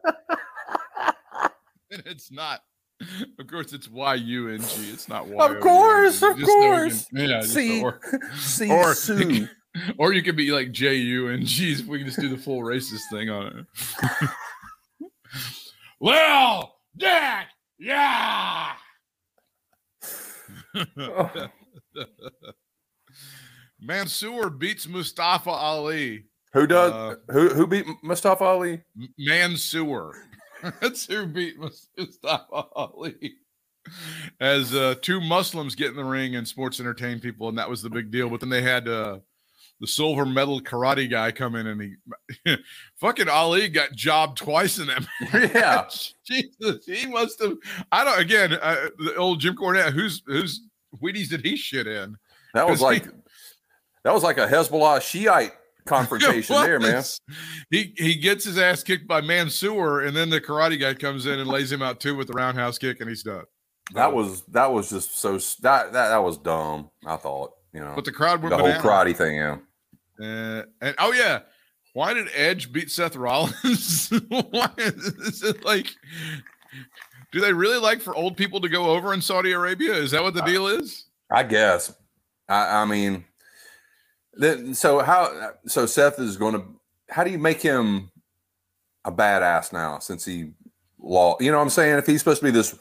And it's not. Of course, it's Y U N G. It's not Y. Of course, of Just so we course. can- yeah, just See, or, see, or, Sue. or you could be like J U N G if we can just do the full racist thing on it. Little Dick. Yeah. Mansoor beats Mustafa Ali. Who does? Uh, who who beat Mustafa Ali? M- Mansoor. That's who beat Mus- Mustafa Ali. As uh, two Muslims get in the ring and sports entertain people, and that was the big deal. But then they had uh, the silver medal karate guy come in, and he fucking Ali got jobbed twice in that match. Yeah. Jesus, he must have. I don't. Again, uh, the old Jim Cornette. Whose whose Wheaties did he shit in? That was 'Cause he- like that was like a Hezbollah Shiite confrontation It there, man. was. He he gets his ass kicked by Mansoor, and then the karate guy comes in and lays him out too with the roundhouse kick, and he's done. That was that was just so that that that was dumb. I thought, you know, But the crowd went the whole banana. karate thing. Yeah, Uh, and oh yeah, why did Edge beat Seth Rollins? Why is it like? Do they really like for old people to go over in Saudi Arabia? Is that what the deal is? I guess. I, I mean, then so how so Seth is going to. How do you make him a badass now since he lost? You know what I'm saying? If he's supposed to be this.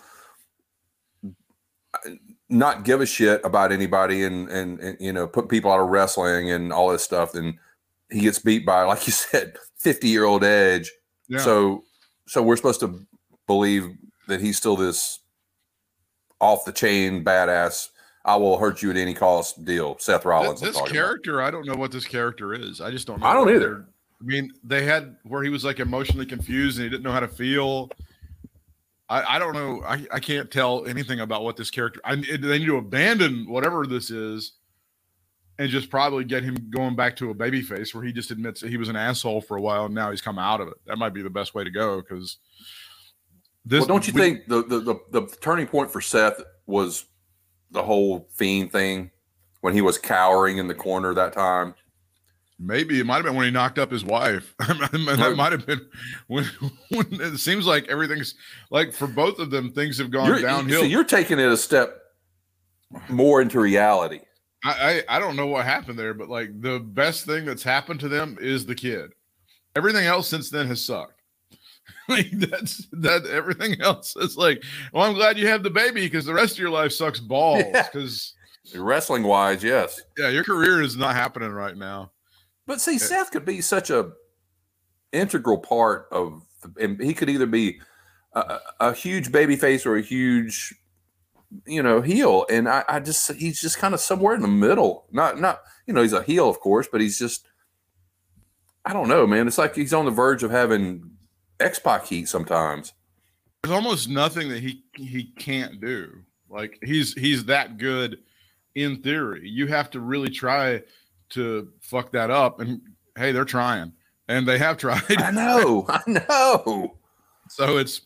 Not give a shit about anybody and, and and you know put people out of wrestling and all this stuff, then he gets beat by, like you said, fifty year old Edge. Yeah. So so we're supposed to believe that he's still this off the chain badass. I will hurt you at any cost deal. Seth Rollins. This, I'm this talking character, I don't know what this character is. I just don't know. I don't what either. they're- I mean, they had where he was like emotionally confused and he didn't know how to feel. I, I don't know. I, I can't tell anything about what this character. I, it, they need to abandon whatever this is, and just probably get him going back to a baby face where he just admits that he was an asshole for a while and now he's come out of it. That might be the best way to go because this. Well, don't you we- think the, the the the turning point for Seth was the whole Fiend thing when he was cowering in the corner that time? Maybe it might have been when he knocked up his wife. That might have been when, when it seems like everything's like for both of them, things have gone You're, downhill. so you're taking it a step more into reality. I, I I don't know what happened there, but like the best thing that's happened to them is the kid. Everything else since then has sucked. Like that's that everything else is like, well, I'm glad you have the baby because the rest of your life sucks balls. Yeah. Because Wrestling wise, yes. yeah, your career is not happening right now. But see, Seth could be such a integral part of, and he could either be a, a huge baby face or a huge you know, heel. And I, I just, he's just kind of somewhere in the middle. Not, not, you know, he's a heel, of course, but he's just, I don't know, man. It's like he's on the verge of having X-Pac heat sometimes. There's almost nothing that he he can't do. Like he's he's that good in theory. You have to really try to fuck that up. And hey, they're trying. And they have tried. I know. I know. So it's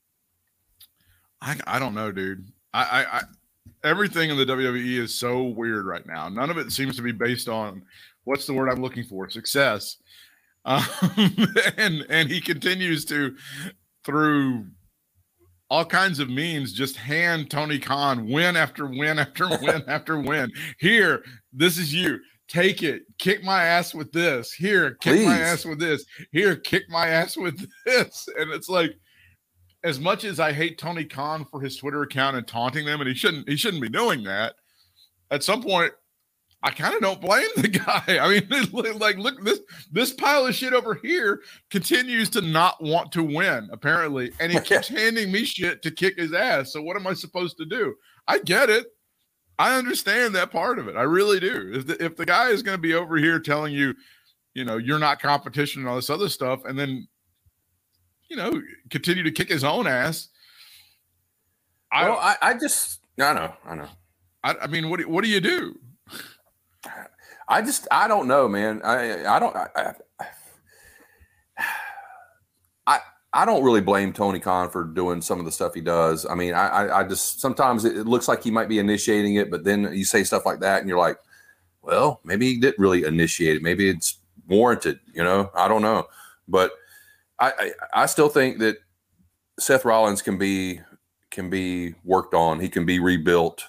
I I don't know, dude. I, I, I everything in the W W E is so weird right now. None of it seems to be based on what's the word I'm looking for? Success. Um, and and he continues to, through all kinds of means, just hand Tony Khan win after win after win after win. Here, this is you. Take it. Kick my ass with this. Here, kick Please. my ass with this. Here, kick my ass with this. And it's like, as much as I hate Tony Khan for his Twitter account and taunting them, and he shouldn't he shouldn't be doing that, at some point, I kind of don't blame the guy. I mean, like, look, this this pile of shit over here continues to not want to win, apparently, and he keeps handing me shit to kick his ass. So what am I supposed to do? I get it. I understand that part of it. I really do. If the, if the guy is going to be over here telling you, you know, you're not competition and all this other stuff, and then, you know, continue to kick his own ass. I Well, I, I just, I know, I know. I, I mean, what do, what do you do? I just, I don't know, man. I, I don't, I, I, I don't really blame Tony Khan for doing some of the stuff he does. I mean, I, I, I just, sometimes it, it looks like he might be initiating it, but then you say stuff like that and you're like, well, maybe he didn't really initiate it. Maybe it's warranted, you know, I don't know. But I, I, I still think that Seth Rollins can be, can be worked on. He can be rebuilt.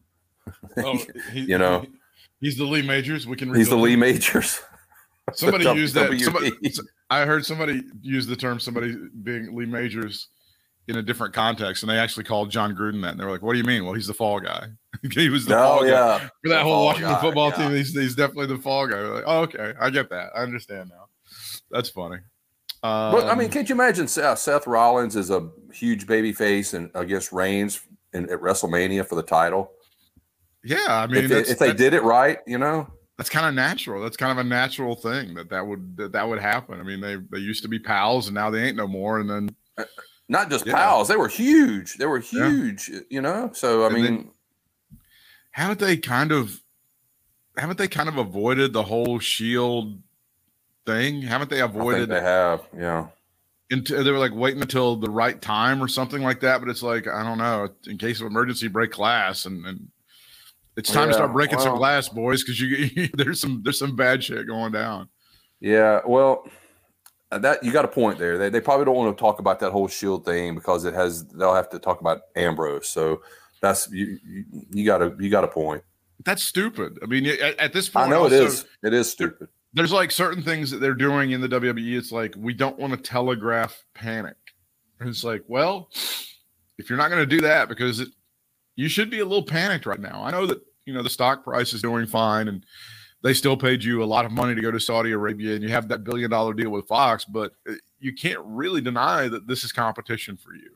Oh, he, you know, he, he's the Lee Majors. We can. He's the Lee him. Majors. Somebody W- used that. W W E. Somebody, I heard somebody use the term somebody being Lee Majors in a different context, and they actually called John Gruden that. And they were like, "What do you mean?" Well, he's the fall guy. He was the Oh, fall yeah. guy for that The whole fall Washington guy, football yeah. team. He's, he's definitely the fall guy. We're like, oh, okay, I get that. I understand now. That's funny. Um, But I mean, can't you imagine Seth, Seth Rollins is a huge baby face and against Reigns in, at WrestleMania for the title? yeah, I mean, if, they, that's, if they that's, did it right, you know. that's kind of natural. That's kind of a natural thing that that would that, that would happen. I mean, they they used to be pals, and now they ain't no more. And then Not just Yeah. pals; they were huge. They were Yeah. huge, you know. So I And mean, then- haven't they kind of haven't they kind of avoided the whole Shield thing? Haven't they I think avoided they have. Yeah, until they were like waiting until the right time or something like that? But it's like, I don't know, in case of emergency, break glass, and, and it's time to Yeah, start breaking some well- glass, boys, because you there's some there's some bad shit going down. yeah. Well, uh, that you got a point there. They they probably don't want to talk about that whole Shield thing because it has. They'll have to talk about Ambrose. So that's you. You, you got a you got a point. That's stupid. I mean, at, at this point, I know also, it is. It is stupid. there's like certain things that they're doing in the W W E. It's like, we don't want to telegraph panic. And it's like, well, if you're not going to do that, because it, you should be a little panicked right now. I know that, you know, the stock price is doing fine and they still paid you a lot of money to go to Saudi Arabia and you have that billion dollar deal with Fox, but you can't really deny that this is competition for you.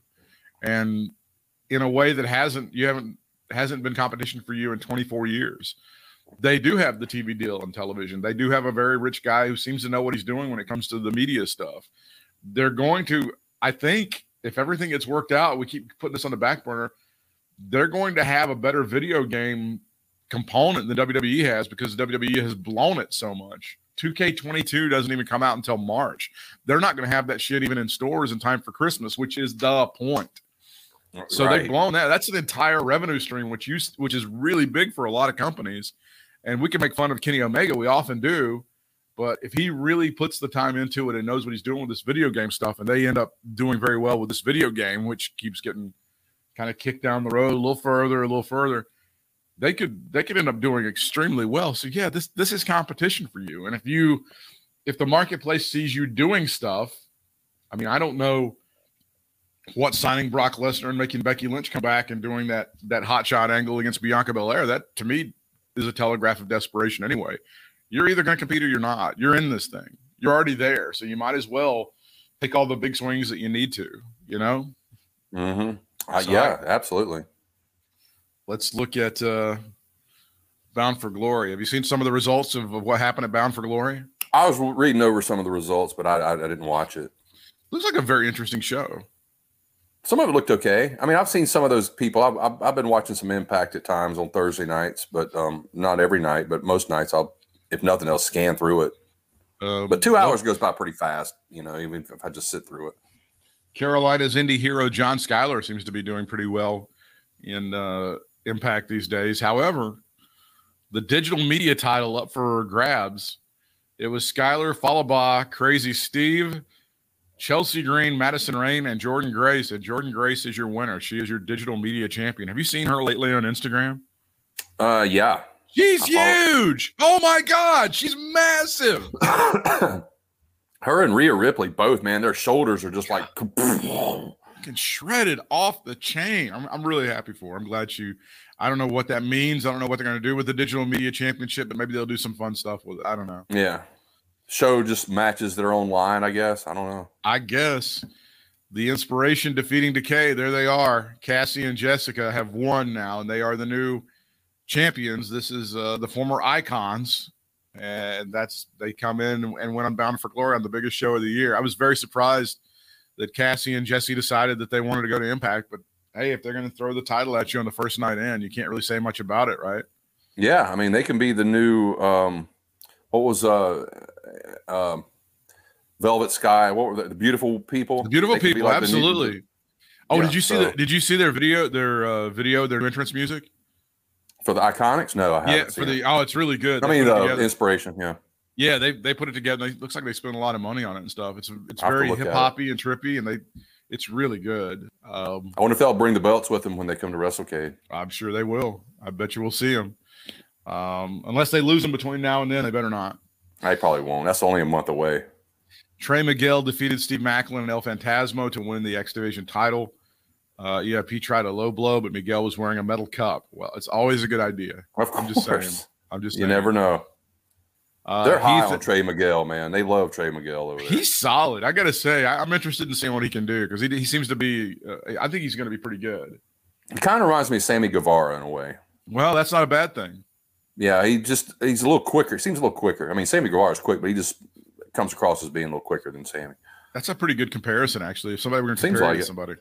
And in a way that hasn't, you haven't, hasn't been competition for you in twenty-four years. They do have the T V deal on television. They do have a very rich guy who seems to know what he's doing when it comes to the media stuff. They're going to, I think, if everything gets worked out, we keep putting this on the back burner, they're going to have a better video game component than W W E has, because W W E has blown it so much. two K twenty-two doesn't even come out until March. They're not going to have that shit even in stores in time for Christmas, which is the point. So Right. they've blown that. That's an entire revenue stream, which you, which is really big for a lot of companies. And we can make fun of Kenny Omega. We often do. But if he really puts the time into it and knows what he's doing with this video game stuff, and they end up doing very well with this video game, which keeps getting kind of kicked down the road a little further, a little further, they could they could end up doing extremely well. So yeah, this this is competition for you. And if you if the marketplace sees you doing stuff, I mean, I don't know what signing Brock Lesnar and making Becky Lynch come back and doing that that hot shot angle against Bianca Belair, that to me is a telegraph of desperation anyway. You're either going to compete or you're not. You're in this thing. You're already there. So you might as well take all the big swings that you need to, you know? Mm-hmm. Uh, So yeah, absolutely. let's look at uh, Bound for Glory. Have you seen some of the results of, of what happened at Bound for Glory? I was reading over some of the results, but I, I, I didn't watch it. Looks like a very interesting show. Some of it looked okay. I mean, I've seen some of those people. I've, I've, I've been watching some Impact at times on Thursday nights, but um, not every night. But most nights, I'll, if nothing else, scan through it. Um, but two hours goes by pretty fast, you know, even if I just sit through it. Carolina's indie hero John Skyler seems to be doing pretty well in uh, Impact these days. However, the digital media title up for grabs. It was Skyler, followed by Crazy Steve, Chelsea Green, Madison Rain, and Jordan Grace. And Jordan Grace is your winner. She is your digital media champion. Have you seen her lately on Instagram? Uh, yeah. She's huge. Oh, my God. She's massive. Her and Rhea Ripley both, man, their shoulders are just like fucking shredded off the chain. I'm, I'm really happy for her. I'm glad she – I don't know what that means. I don't know what they're going to do with the Digital Media Championship, but maybe they'll do some fun stuff with it. I don't know. Yeah. Show just matches their own line, I guess. I don't know. I guess. The Inspiration defeating Decay. There they are. Cassie and Jessica have won now, and they are the new champions. This is uh, the former Icons, and that's they come in and went on Bound for Glory on the biggest show of the year. I was very surprised that Cassie and Jesse decided that they wanted to go to Impact, but hey, if they're going to throw the title at you on the first night in, you can't really say much about it, right? Yeah, I mean, they can be the new um, what was uh, uh, Velvet Sky? What were the, the Beautiful People? The Beautiful People, like absolutely. New, oh, yeah, did you see so. that? Did you see their video? Their uh, video, their entrance music for the Iconics? No, I haven't. Yeah, for the it. oh, it's really good. I they mean, the Inspiration. Yeah, yeah, they they put it together. It looks like they spent a lot of money on it and stuff. It's it's very hip hoppy and trippy, and they. It's really good. Um, I wonder if they'll bring the belts with them when they come to WrestleCade. I'm sure they will. I bet you we'll see them. Um, unless they lose them between now and then, they better not. I probably won't. That's only a month away. Trey Miguel defeated Steve Macklin and El Phantasmo to win the X Division title. Uh, E I P tried a low blow, but Miguel was wearing a metal cup. Well, it's always a good idea. Of I'm course. just saying. I'm just saying. You never know. Uh, They're high Heath, on Trey Miguel, man. They love Trey Miguel over there. He's solid. I got to say, I, I'm interested in seeing what he can do because he, he seems to be uh, – I think he's going to be pretty good. He kind of reminds me of Sammy Guevara in a way. Well, that's not a bad thing. Yeah, he just – he's a little quicker. He seems a little quicker. I mean, Sammy Guevara's quick, but he just comes across as being a little quicker than Sammy. That's a pretty good comparison, actually, if somebody were going to compare like to it. somebody.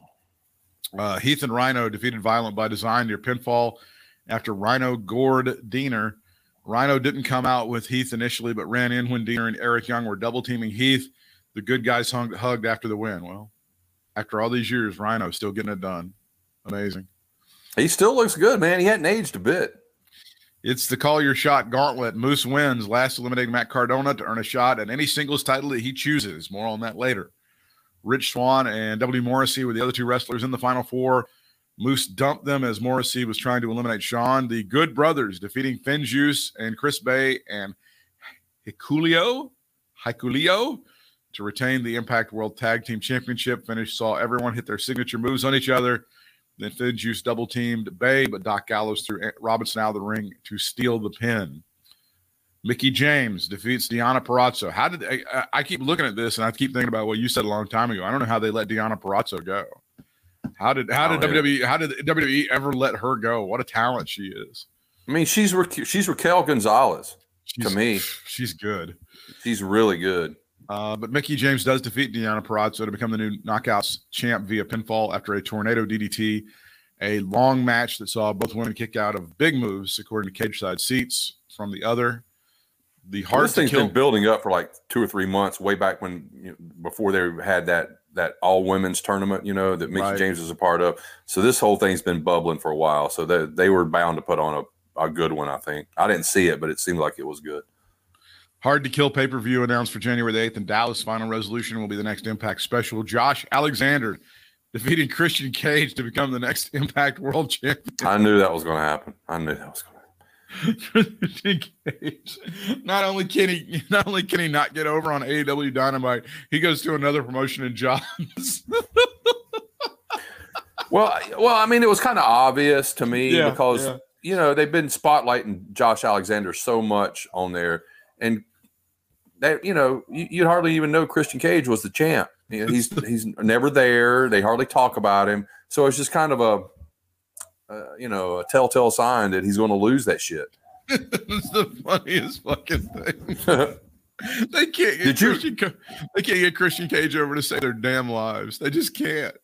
Uh, Heath and Rhino defeated Violent by Design near pinfall after Rhino gored Diener. Rhino didn't come out with Heath initially, but ran in when Diener and Eric Young were double teaming Heath. The good guys hung, hugged after the win. Well, after all these years, Rhino's still getting it done. Amazing. He still looks good, man. He hadn't aged a bit. It's the Call Your Shot gauntlet. Moose wins, last eliminating Matt Cardona to earn a shot at any singles title that he chooses. More on that later. Rich Swann and W. Morrissey were the other two wrestlers in the Final Four. Moose dumped them as Morrissey was trying to eliminate Sean. The Good Brothers defeating Finn Juice and Chris Bay and Hikuleo, Hikuleo to retain the Impact World Tag Team Championship. Finish saw everyone hit their signature moves on each other. Then Finn Juice double teamed Bay, but Doc Gallows threw Robinson out of the ring to steal the pin. Mickie James defeats Deonna Purrazzo. How did I, I keep looking at this and I keep thinking about what you said a long time ago. I don't know how they let Deonna Purrazzo go. How did how did W W E how did W W E ever let her go? What a talent she is. I mean, she's Ra- she's Raquel Gonzalez She's, to me. She's good. She's really good. Uh, but Mickie James does defeat Deonna Purrazzo to become the new Knockouts champ via pinfall after a tornado D D T. A long match that saw both women kick out of big moves, according to Cage Side Seats, from the other. The Well, hard this to thing's kill. been building up for like two or three months, way back when you know, before they had that that all women's tournament, you know, that Mickie Right. James was a part of. So this whole thing's been bubbling for a while. So they they were bound to put on a, a good one, I think. I didn't see it, but it seemed like it was good. Hard to Kill pay-per-view announced for January the eighth in Dallas. Final Resolution will be the next Impact special. Josh Alexander defeating Christian Cage to become the next Impact World Champion. I knew that was going to happen. I knew that was going to happen. Christian Cage. Not only can he, not only can he not get over on A E W Dynamite, he goes to another promotion in Johns. Well, I- well, I mean, it was kind of obvious to me Yeah, because yeah. you know they've been spotlighting Josh Alexander so much on there, and they, you know, you, you'd hardly even know Christian Cage was the champ. You know, he's he's never there. They hardly talk about him, so it's just kind of a uh, you know, a telltale sign that he's going to lose that shit. It's the funniest fucking thing. They can't get Did you- Christian, Co- they can't get Christian Cage over to save their damn lives. They just can't.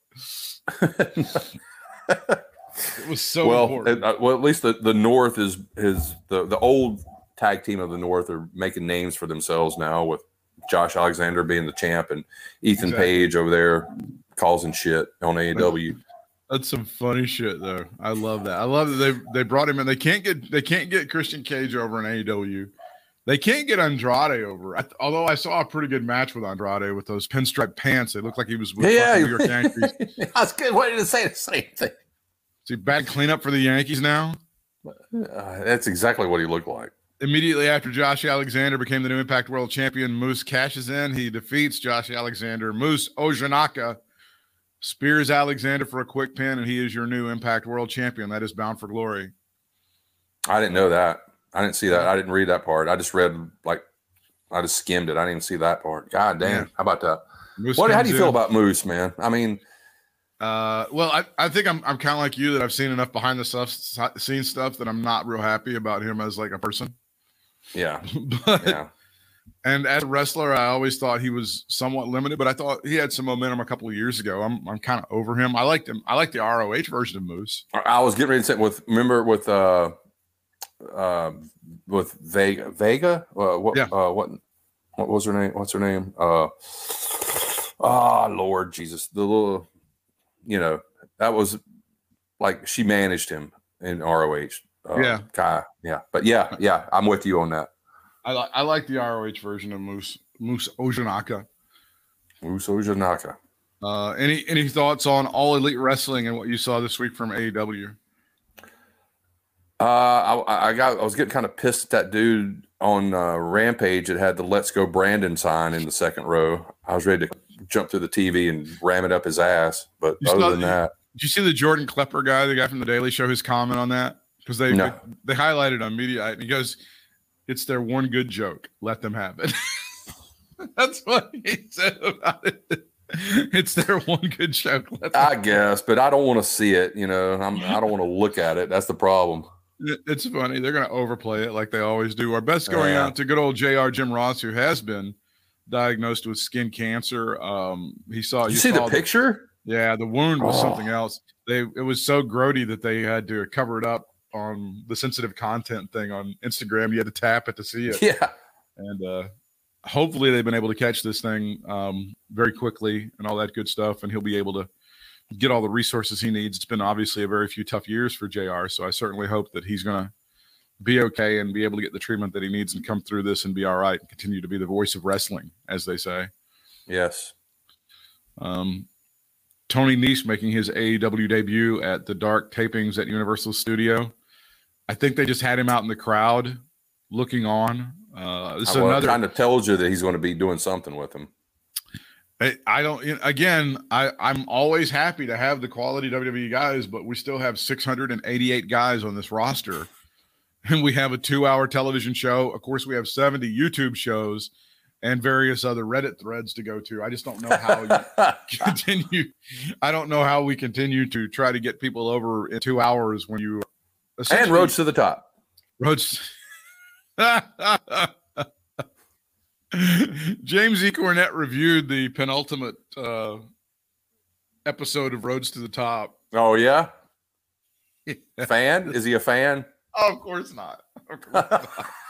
It was so well, important. at, uh, well, at least the, the North is is the the old tag team of the North are making names for themselves now, with Josh Alexander being the champ and Ethan Exactly. Page over there causing shit on A E W. That's some funny shit, though. I love that. I love that they they brought him in. They can't get they can't get Christian Cage over in A E W. They can't get Andrade over. I, although I saw a pretty good match with Andrade with those pinstripe pants. It looked like he was with Yeah, fucking New York Yankees. I was good waiting to say the same thing. See, bad cleanup for the Yankees now. Uh, that's exactly what he looked like. Immediately after Josh Alexander became the new Impact World Champion, Moose cashes in. He defeats Josh Alexander. Moose Ojanaka spears Alexander for a quick pin, and he is your new Impact World Champion. That is Bound for Glory. I didn't know that. I didn't see that. I didn't read that part. I just read like I just skimmed it. I didn't even see that part. God damn. Yeah. How about that? Moose What? How comes do you feel in. about Moose, man? I mean, Uh, well, I, I think I'm I'm kind of like you, that I've seen enough behind the stuff, seen stuff that I'm not real happy about him as like a person. yeah, But yeah. and as a wrestler, I always thought he was somewhat limited, but I thought he had some momentum a couple of years ago. I'm I'm kind of over him. I liked him. I like the R O H version of Moose. I I was getting ready to say with remember with uh uh with Vega Vega uh, what Yeah. uh what what was her name? What's her name? Uh ah Lord Jesus, the little you know that was like she managed him in R O H. Uh, Yeah. Kai, yeah, but yeah, yeah, I'm with you on that. I like I like the R O H version of Moose Moose Ojanaka. Uso Janaka. Uh, any any thoughts on All Elite Wrestling and what you saw this week from A E W? Uh, I, I got I was getting kind of pissed at that dude on uh, Rampage that had the "Let's Go Brandon" sign in the second row. I was ready to jump through the T V and ram it up his ass, but You other saw than the- that, Did you see the Jordan Klepper guy, the guy from the Daily Show, his comment on that? Because they, No. they they highlighted on Mediaite, and he goes, "It's their one good joke. Let them have it." That's what he said about it. It's their one good joke. Let them I guess, but I don't want to see it. You know, I'm, I don't want to look at it. That's the problem. It- It's funny. They're going to overplay it like they always do. Our best going Yeah. out to good old J R Jim Ross, who has been diagnosed with skin cancer. Um, he saw Did you see the saw picture? Yeah, the wound was Oh. something else. They it was so grody that they had to cover it up on the sensitive content thing on Instagram. You had to tap it to see it. Yeah. And uh, hopefully they've been able to catch this thing um, very quickly and all that good stuff, and he'll be able to get all the resources he needs. It's been obviously a very few tough years for J R, so I certainly hope that he's going to be okay and be able to get the treatment that he needs and come through this and be all right and continue to be the voice of wrestling, as they say. Yes. Um, Tony Nese making his A E W debut at the Dark tapings at Universal Studio. I think they just had him out in the crowd looking on. Uh, this is Well, it another. kind of tells you that he's going to be doing something with him. I, I don't. you know, Again, I, I'm always happy to have the quality W W E guys, but we still have six hundred eighty-eight guys on this roster, and we have a two-hour television show. Of course, we have seventy YouTube shows and various other Reddit threads to go to. I just don't know how you continue. I don't know how we continue to try to get people over in two hours when you And essentially- roads to the top. Roads. James E. Cornette reviewed the penultimate uh, episode of Roads to the Top. Oh yeah. Fan? Is he a fan? Oh, of course not. Of course not.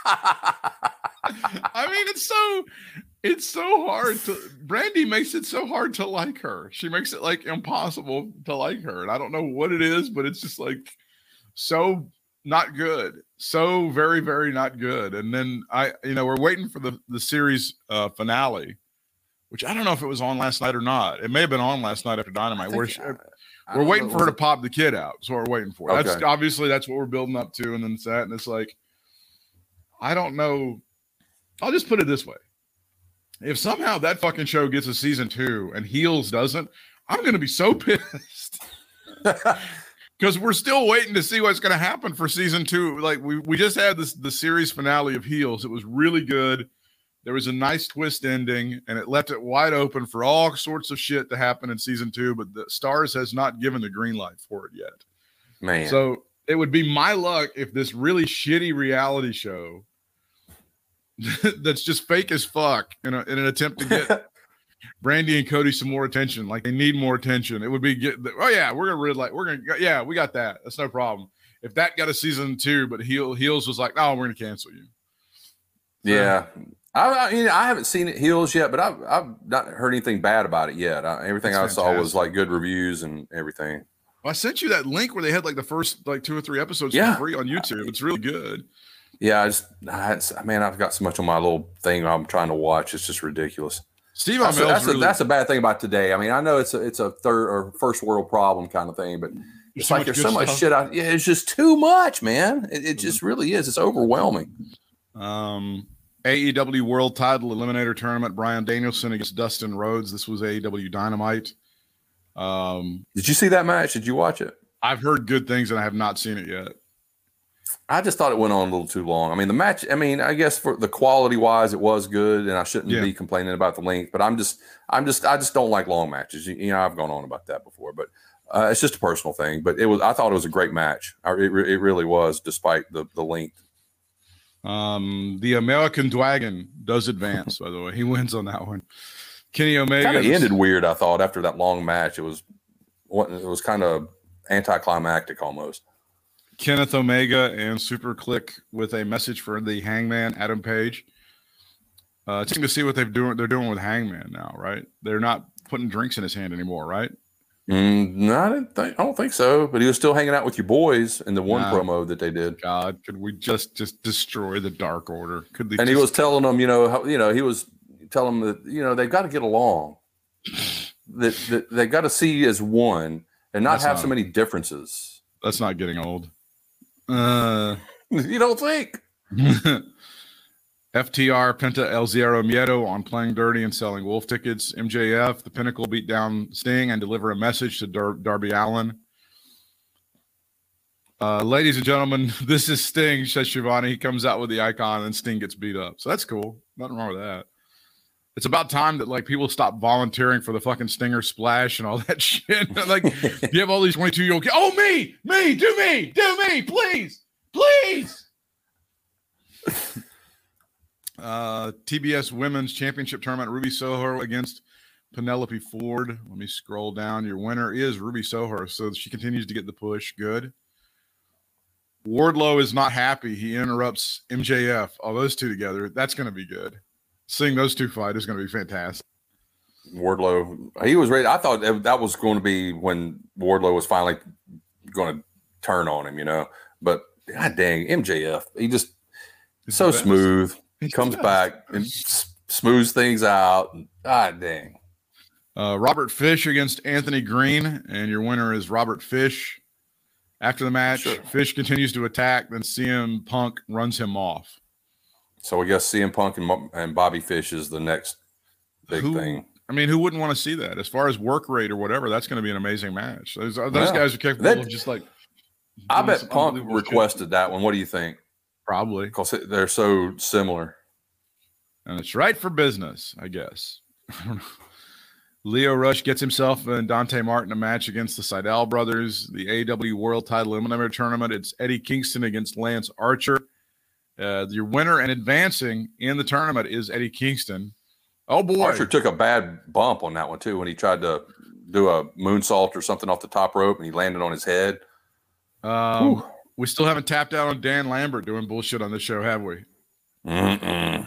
I mean, it's so it's so hard to Brandy makes it so hard to like her. She makes it like impossible to like her. And I don't know what it is, but it's just like so not good. So very, very not good. And then I, you know, we're waiting for the, the series uh, finale, which I don't know if it was on last night or not. It may have been on last night after Dynamite. We're, I we're don't waiting know. for her to pop the kid out. That's what we're waiting for. That's Okay. obviously that's what we're building up to. And then it's that, and it's like, I don't know. I'll just put it this way. If somehow that fucking show gets a season two and Heels doesn't, I'm going to be so pissed. Because we're still waiting to see what's going to happen for season two. Like we, we just had this the series finale of Heels. It was really good. There was a nice twist ending, and it left it wide open for all sorts of shit to happen in season two. But the Stars has not given the green light for it yet. Man. So it would be my luck if this really shitty reality show that's just fake as fuck in, a, in an attempt to get Brandy and Cody some more attention. Like they need more attention. It would be get. Oh yeah, we're gonna rid like we're gonna yeah we got that. That's no problem. If that got a season two, but Heel Heels was like, no, we're gonna cancel you. So, yeah, I, I mean I haven't seen it Heels yet, but I've I've not heard anything bad about it yet. I, everything I saw was like good reviews and everything. Well, I sent you that link where they had like the first like two or three episodes yeah. for free on YouTube. It's really good. Yeah, I just I, man, I've got so much on my little thing I'm trying to watch. It's just ridiculous. Steve that's, a, that's, really, a, that's a bad thing about today. I mean, I know it's a it's a third or first world problem kind of thing, but it's so like there's so much stuff. shit out. Yeah, it's just too much, man. It, it just really is. It's overwhelming. Um, A E W World Title Eliminator Tournament: Bryan Danielson against Dustin Rhodes. This was A E W Dynamite. Um, Did you see that match? Did you watch it? I've heard good things, and I have not seen it yet. I just thought it went on a little too long. I mean, the match, I mean, I guess for the quality wise, it was good, and I shouldn't yeah. be complaining about the length, but I'm just, I'm just, I just don't like long matches. You, you know, I've gone on about that before, but uh, it's just a personal thing. But it was, I thought it was a great match. I, it, it really was, despite the, the length. Um, the American Dragon does advance, by the way. He wins on that one. Kenny Omega. Kind of ended weird, I thought, after that long match. It was, it was kind of anticlimactic almost. Kenneth Omega and Super Click with a message for the Hangman, Adam Page. Uh, it's interesting to see what they've doing. They're doing with Hangman now, right? They're not putting drinks in his hand anymore, right? Mm, no, I didn't think. I don't think so. But he was still hanging out with your boys in the one nah, promo that they did. God, could we just just destroy the Dark Order? Could they? And just... he was telling them, you know, how, you know, he was telling them that you know they've got to get along. that, that they got to see as one and not That's have not, so many differences. That's not getting old. Uh, you don't think? F T R, Penta El Zero Miedo on Playing Dirty and Selling Wolf Tickets. M J F, The Pinnacle beat down Sting and deliver a message to Dar- Darby Allin. Uh, ladies and gentlemen, this is Sting, says Shivani. He comes out with the icon and Sting gets beat up. So that's cool. Nothing wrong with that. It's about time that like people stop volunteering for the fucking Stinger splash and all that shit. Like you have all these twenty-two year old kids. Oh, me, me, do me, do me, please, please. uh, T B S Women's Championship Tournament, Ruby Soho against Penelope Ford. Let me scroll down. Your winner is Ruby Soho. So she continues to get the push. Good. Wardlow is not happy. He interrupts M J F. All those two together. That's going to be good. Seeing those two fight is going to be fantastic. Wardlow, he was ready. I thought that was going to be when Wardlow was finally going to turn on him, you know. But god dang, M J F, he just He's so smooth. He He's comes back and s- smooths things out. God dang. Uh, Robert Fish against Anthony Green, and your winner is Robert Fish. After the match, sure. Fish continues to attack, then C M Punk runs him off. So I guess C M Punk and, and Bobby Fish is the next big who, thing. I mean, who wouldn't want to see that? As far as work rate or whatever, that's going to be an amazing match. Those, those yeah. guys are capable that, of just like. I bet Punk requested shit. That one. What do you think? Probably. Because they're so similar. And it's right for business, I guess. I don't know. Leo Rush gets himself and Dante Martin a match against the Sydal brothers. The A E W World Title Eliminator Tournament. It's Eddie Kingston against Lance Archer. Uh, your winner and advancing in the tournament is Eddie Kingston. Oh, boy. Archer took a bad bump on that one, too, when he tried to do a moonsault or something off the top rope, and he landed on his head. Um, we still haven't tapped out on Dan Lambert doing bullshit on this show, have we? Mm-mm.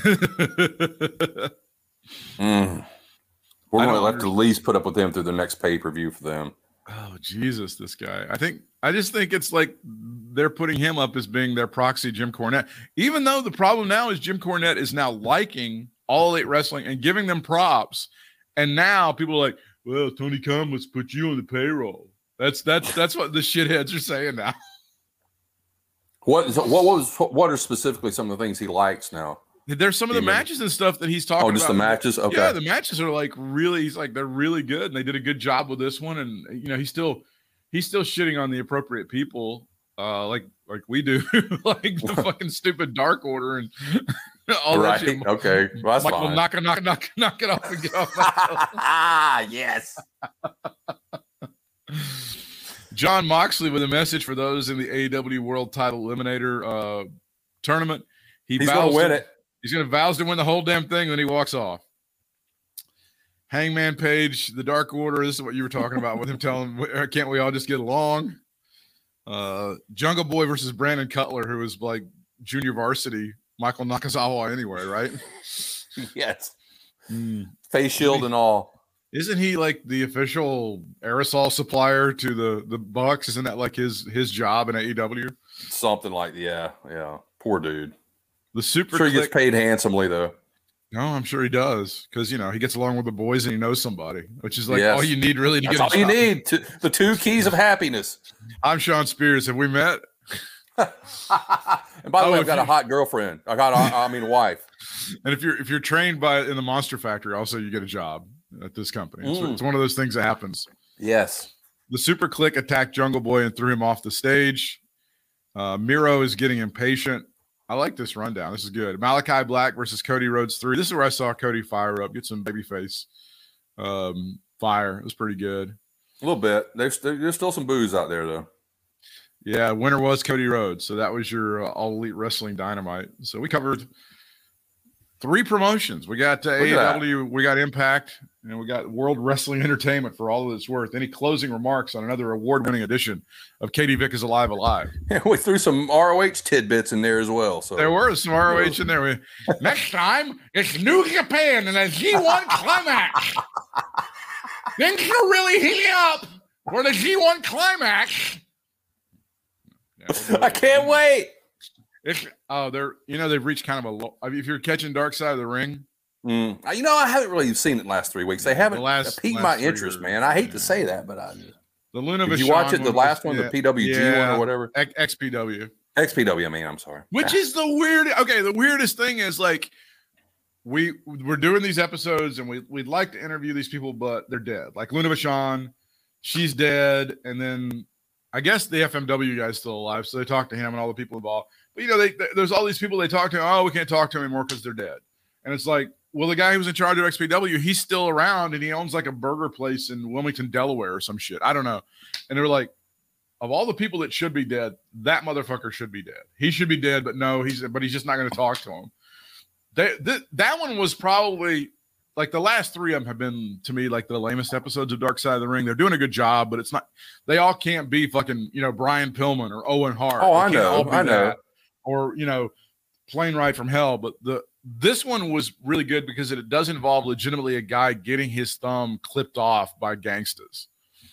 mm. We're going to have to at least put up with them through the next pay-per-view for them. Oh, Jesus, this guy. I think I just think it's like they're putting him up as being their proxy Jim Cornette. Even though the problem now is Jim Cornette is now liking All Elite Wrestling and giving them props. And now people are like, well, Tony Khan must put you on the payroll. That's that's that's what the shitheads are saying now. What is what was what are specifically some of the things he likes now? There's some of the Even, matches and stuff that he's talking about. Oh, just about. the matches? Okay. Yeah, the matches are like really, he's like, they're really good. And they did a good job with this one. And, you know, he's still, he's still shitting on the appropriate people, uh, like, like we do, like the fucking stupid Dark Order and all right. that shit. Okay. Well, that's Michael, fine. knock it, knock it, knock it, knock it off and get off. Ah, yes. John Moxley with a message for those in the A E W World Title Eliminator uh, tournament. He He's going to win to, it. He's going to vows to win the whole damn thing, then he walks off. Hangman Page, the Dark Order. This is what you were talking about with him telling, can't we all just get along? Uh, Jungle Boy versus Brandon Cutler, who was like junior varsity Michael Nakazawa anyway, right? Yes. Mm. Face shield and all. Isn't he like the official aerosol supplier to the, the Bucks? Isn't that like his his job in A E W? Something like, yeah, yeah. Poor dude. The super Sure, he click, gets paid handsomely, though. No, I'm sure he does because you know he gets along with the boys and he knows somebody, which is like Yes. all you need really to That's get. all you need. To, the two keys of happiness. I'm Sean Spears. Have we met? And by the Oh, way, if I've got you- a hot girlfriend. I got, a, I mean, a wife. And if you're if you're trained by in the Monster Factory, also you get a job at this company. It's, Mm. it's one of those things that happens. Yes. The Super Click attacked Jungle Boy and threw him off the stage. Uh, Miro is getting impatient. I like this rundown. This is good. Malachi Black versus Cody Rhodes three. This is where I saw Cody fire up, get some babyface um, fire. It was pretty good. A little bit. There's, there's still some booze out there, though. Yeah, winner was Cody Rhodes. So that was your uh, All Elite Wrestling Dynamite. So we covered three promotions. We got uh, A E W, we got Impact, and we got World Wrestling Entertainment for all that it's worth. Any closing remarks on another award-winning edition of Katie Vick is Alive Alive? We threw some R O H tidbits in there as well. So There were some R O H in there. We, next time, it's New Japan and a G one climax. Things are really heating up for the G one climax. Yeah, I can't wait. It's, oh, they're you know they've reached kind of a low. I mean, if you're catching Dark Side of the Ring, Mm. You know, I haven't really seen it the last three weeks. They haven't The last- piqued last my three interest, were- man. I hate yeah. to say that, but I the Luna did you Vachon watch it? The one last was- one, yeah, the P W G yeah, one or whatever. X- XPW. X P W. I mean, I'm sorry. Which is the weird. Okay, the weirdest thing is like we we're doing these episodes and we we'd like to interview these people, but they're dead. Like Luna Vachon, she's dead, and then I guess the F M W guy's still alive, so they talk to him and all the people involved. But you know, they, they there's all these people they talk to. Oh, we can't talk to them anymore because they're dead. And it's like, well, the guy who was in charge of X P W, he's still around, and he owns like a burger place in Wilmington, Delaware, or some shit. I don't know. And they're like, of all the people that should be dead, that motherfucker should be dead. He should be dead, but no, he's but he's just not going to talk to him. They, th- that one was probably like the last three of them have been to me like the lamest episodes of Dark Side of the Ring. They're doing a good job, but it's not. They all can't be fucking you know Brian Pillman or Owen Hart. Oh, They I can't know, all be I know. that. Or you know, Plane Ride from Hell. But the this one was really good because it does involve legitimately a guy getting his thumb clipped off by gangsters.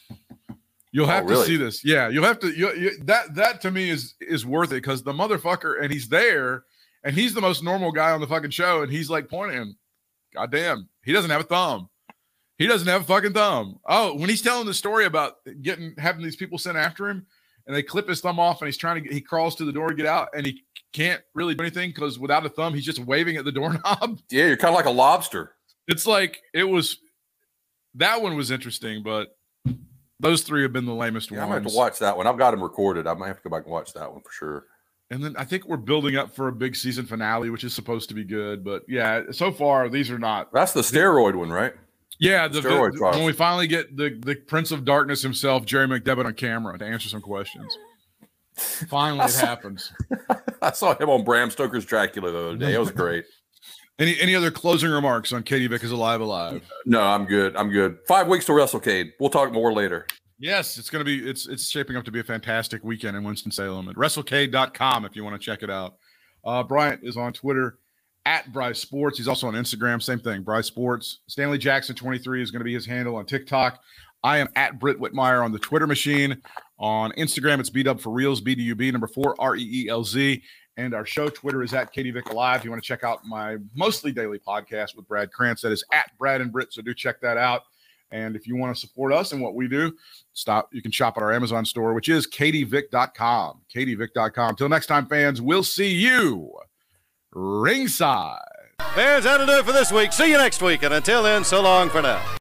You'll have Oh, to really? see this. Yeah, you'll have to. You, you, that that to me is is worth it because the motherfucker and he's there and he's the most normal guy on the fucking show and he's like pointing. God damn, he doesn't have a thumb. He doesn't have a fucking thumb. Oh, when he's telling the story about getting having these people sent after him and they clip his thumb off and he's trying to get, he crawls to the door to get out and he can't really do anything because without a thumb he's just waving at the doorknob. Yeah, you're kind of like a lobster. It's like it was. That one was interesting, but those three have been the lamest Yeah, I'm gonna have ones. to watch that one. I've got them recorded. I might have to go back and watch that one for sure. And then I think we're building up for a big season finale, which is supposed to be good. But yeah, so far these are not. That's the steroid one, right? Yeah, the, Steroid the- trials. when we finally get the the Prince of Darkness himself, Jerry McDevitt, on camera to answer some questions. Finally, it happens. I saw him on Bram Stoker's Dracula the other day. It was great. Any any other closing remarks on Katie Vick is Alive Alive? No, I'm good. I'm good. Five weeks to WrestleCade. We'll talk more later. Yes, it's going to be it's it's shaping up to be a fantastic weekend in Winston-Salem at WrestleCade dot com if you want to check it out. Uh, Bryant is on Twitter at Bryce Sports. He's also on Instagram, same thing, Bryce Sports. Stanley Jackson twenty-three is going to be his handle on TikTok. I am at Britt Whitmire on the Twitter machine. On Instagram, it's B Dub for Reels, B D U B number four R E E L Z. And our show Twitter is at Katie Vick Alive. If you want to check out my mostly daily podcast with Brad Krantz, that is at Brad and Britt. So do check that out. And if you want to support us and what we do, stop. You can shop at our Amazon store, which is Katie Vick dot com. Katie Vick dot com. Till next time, fans, we'll see you ringside. Fans, that'll do it for this week. See you next week. And until then, so long for now.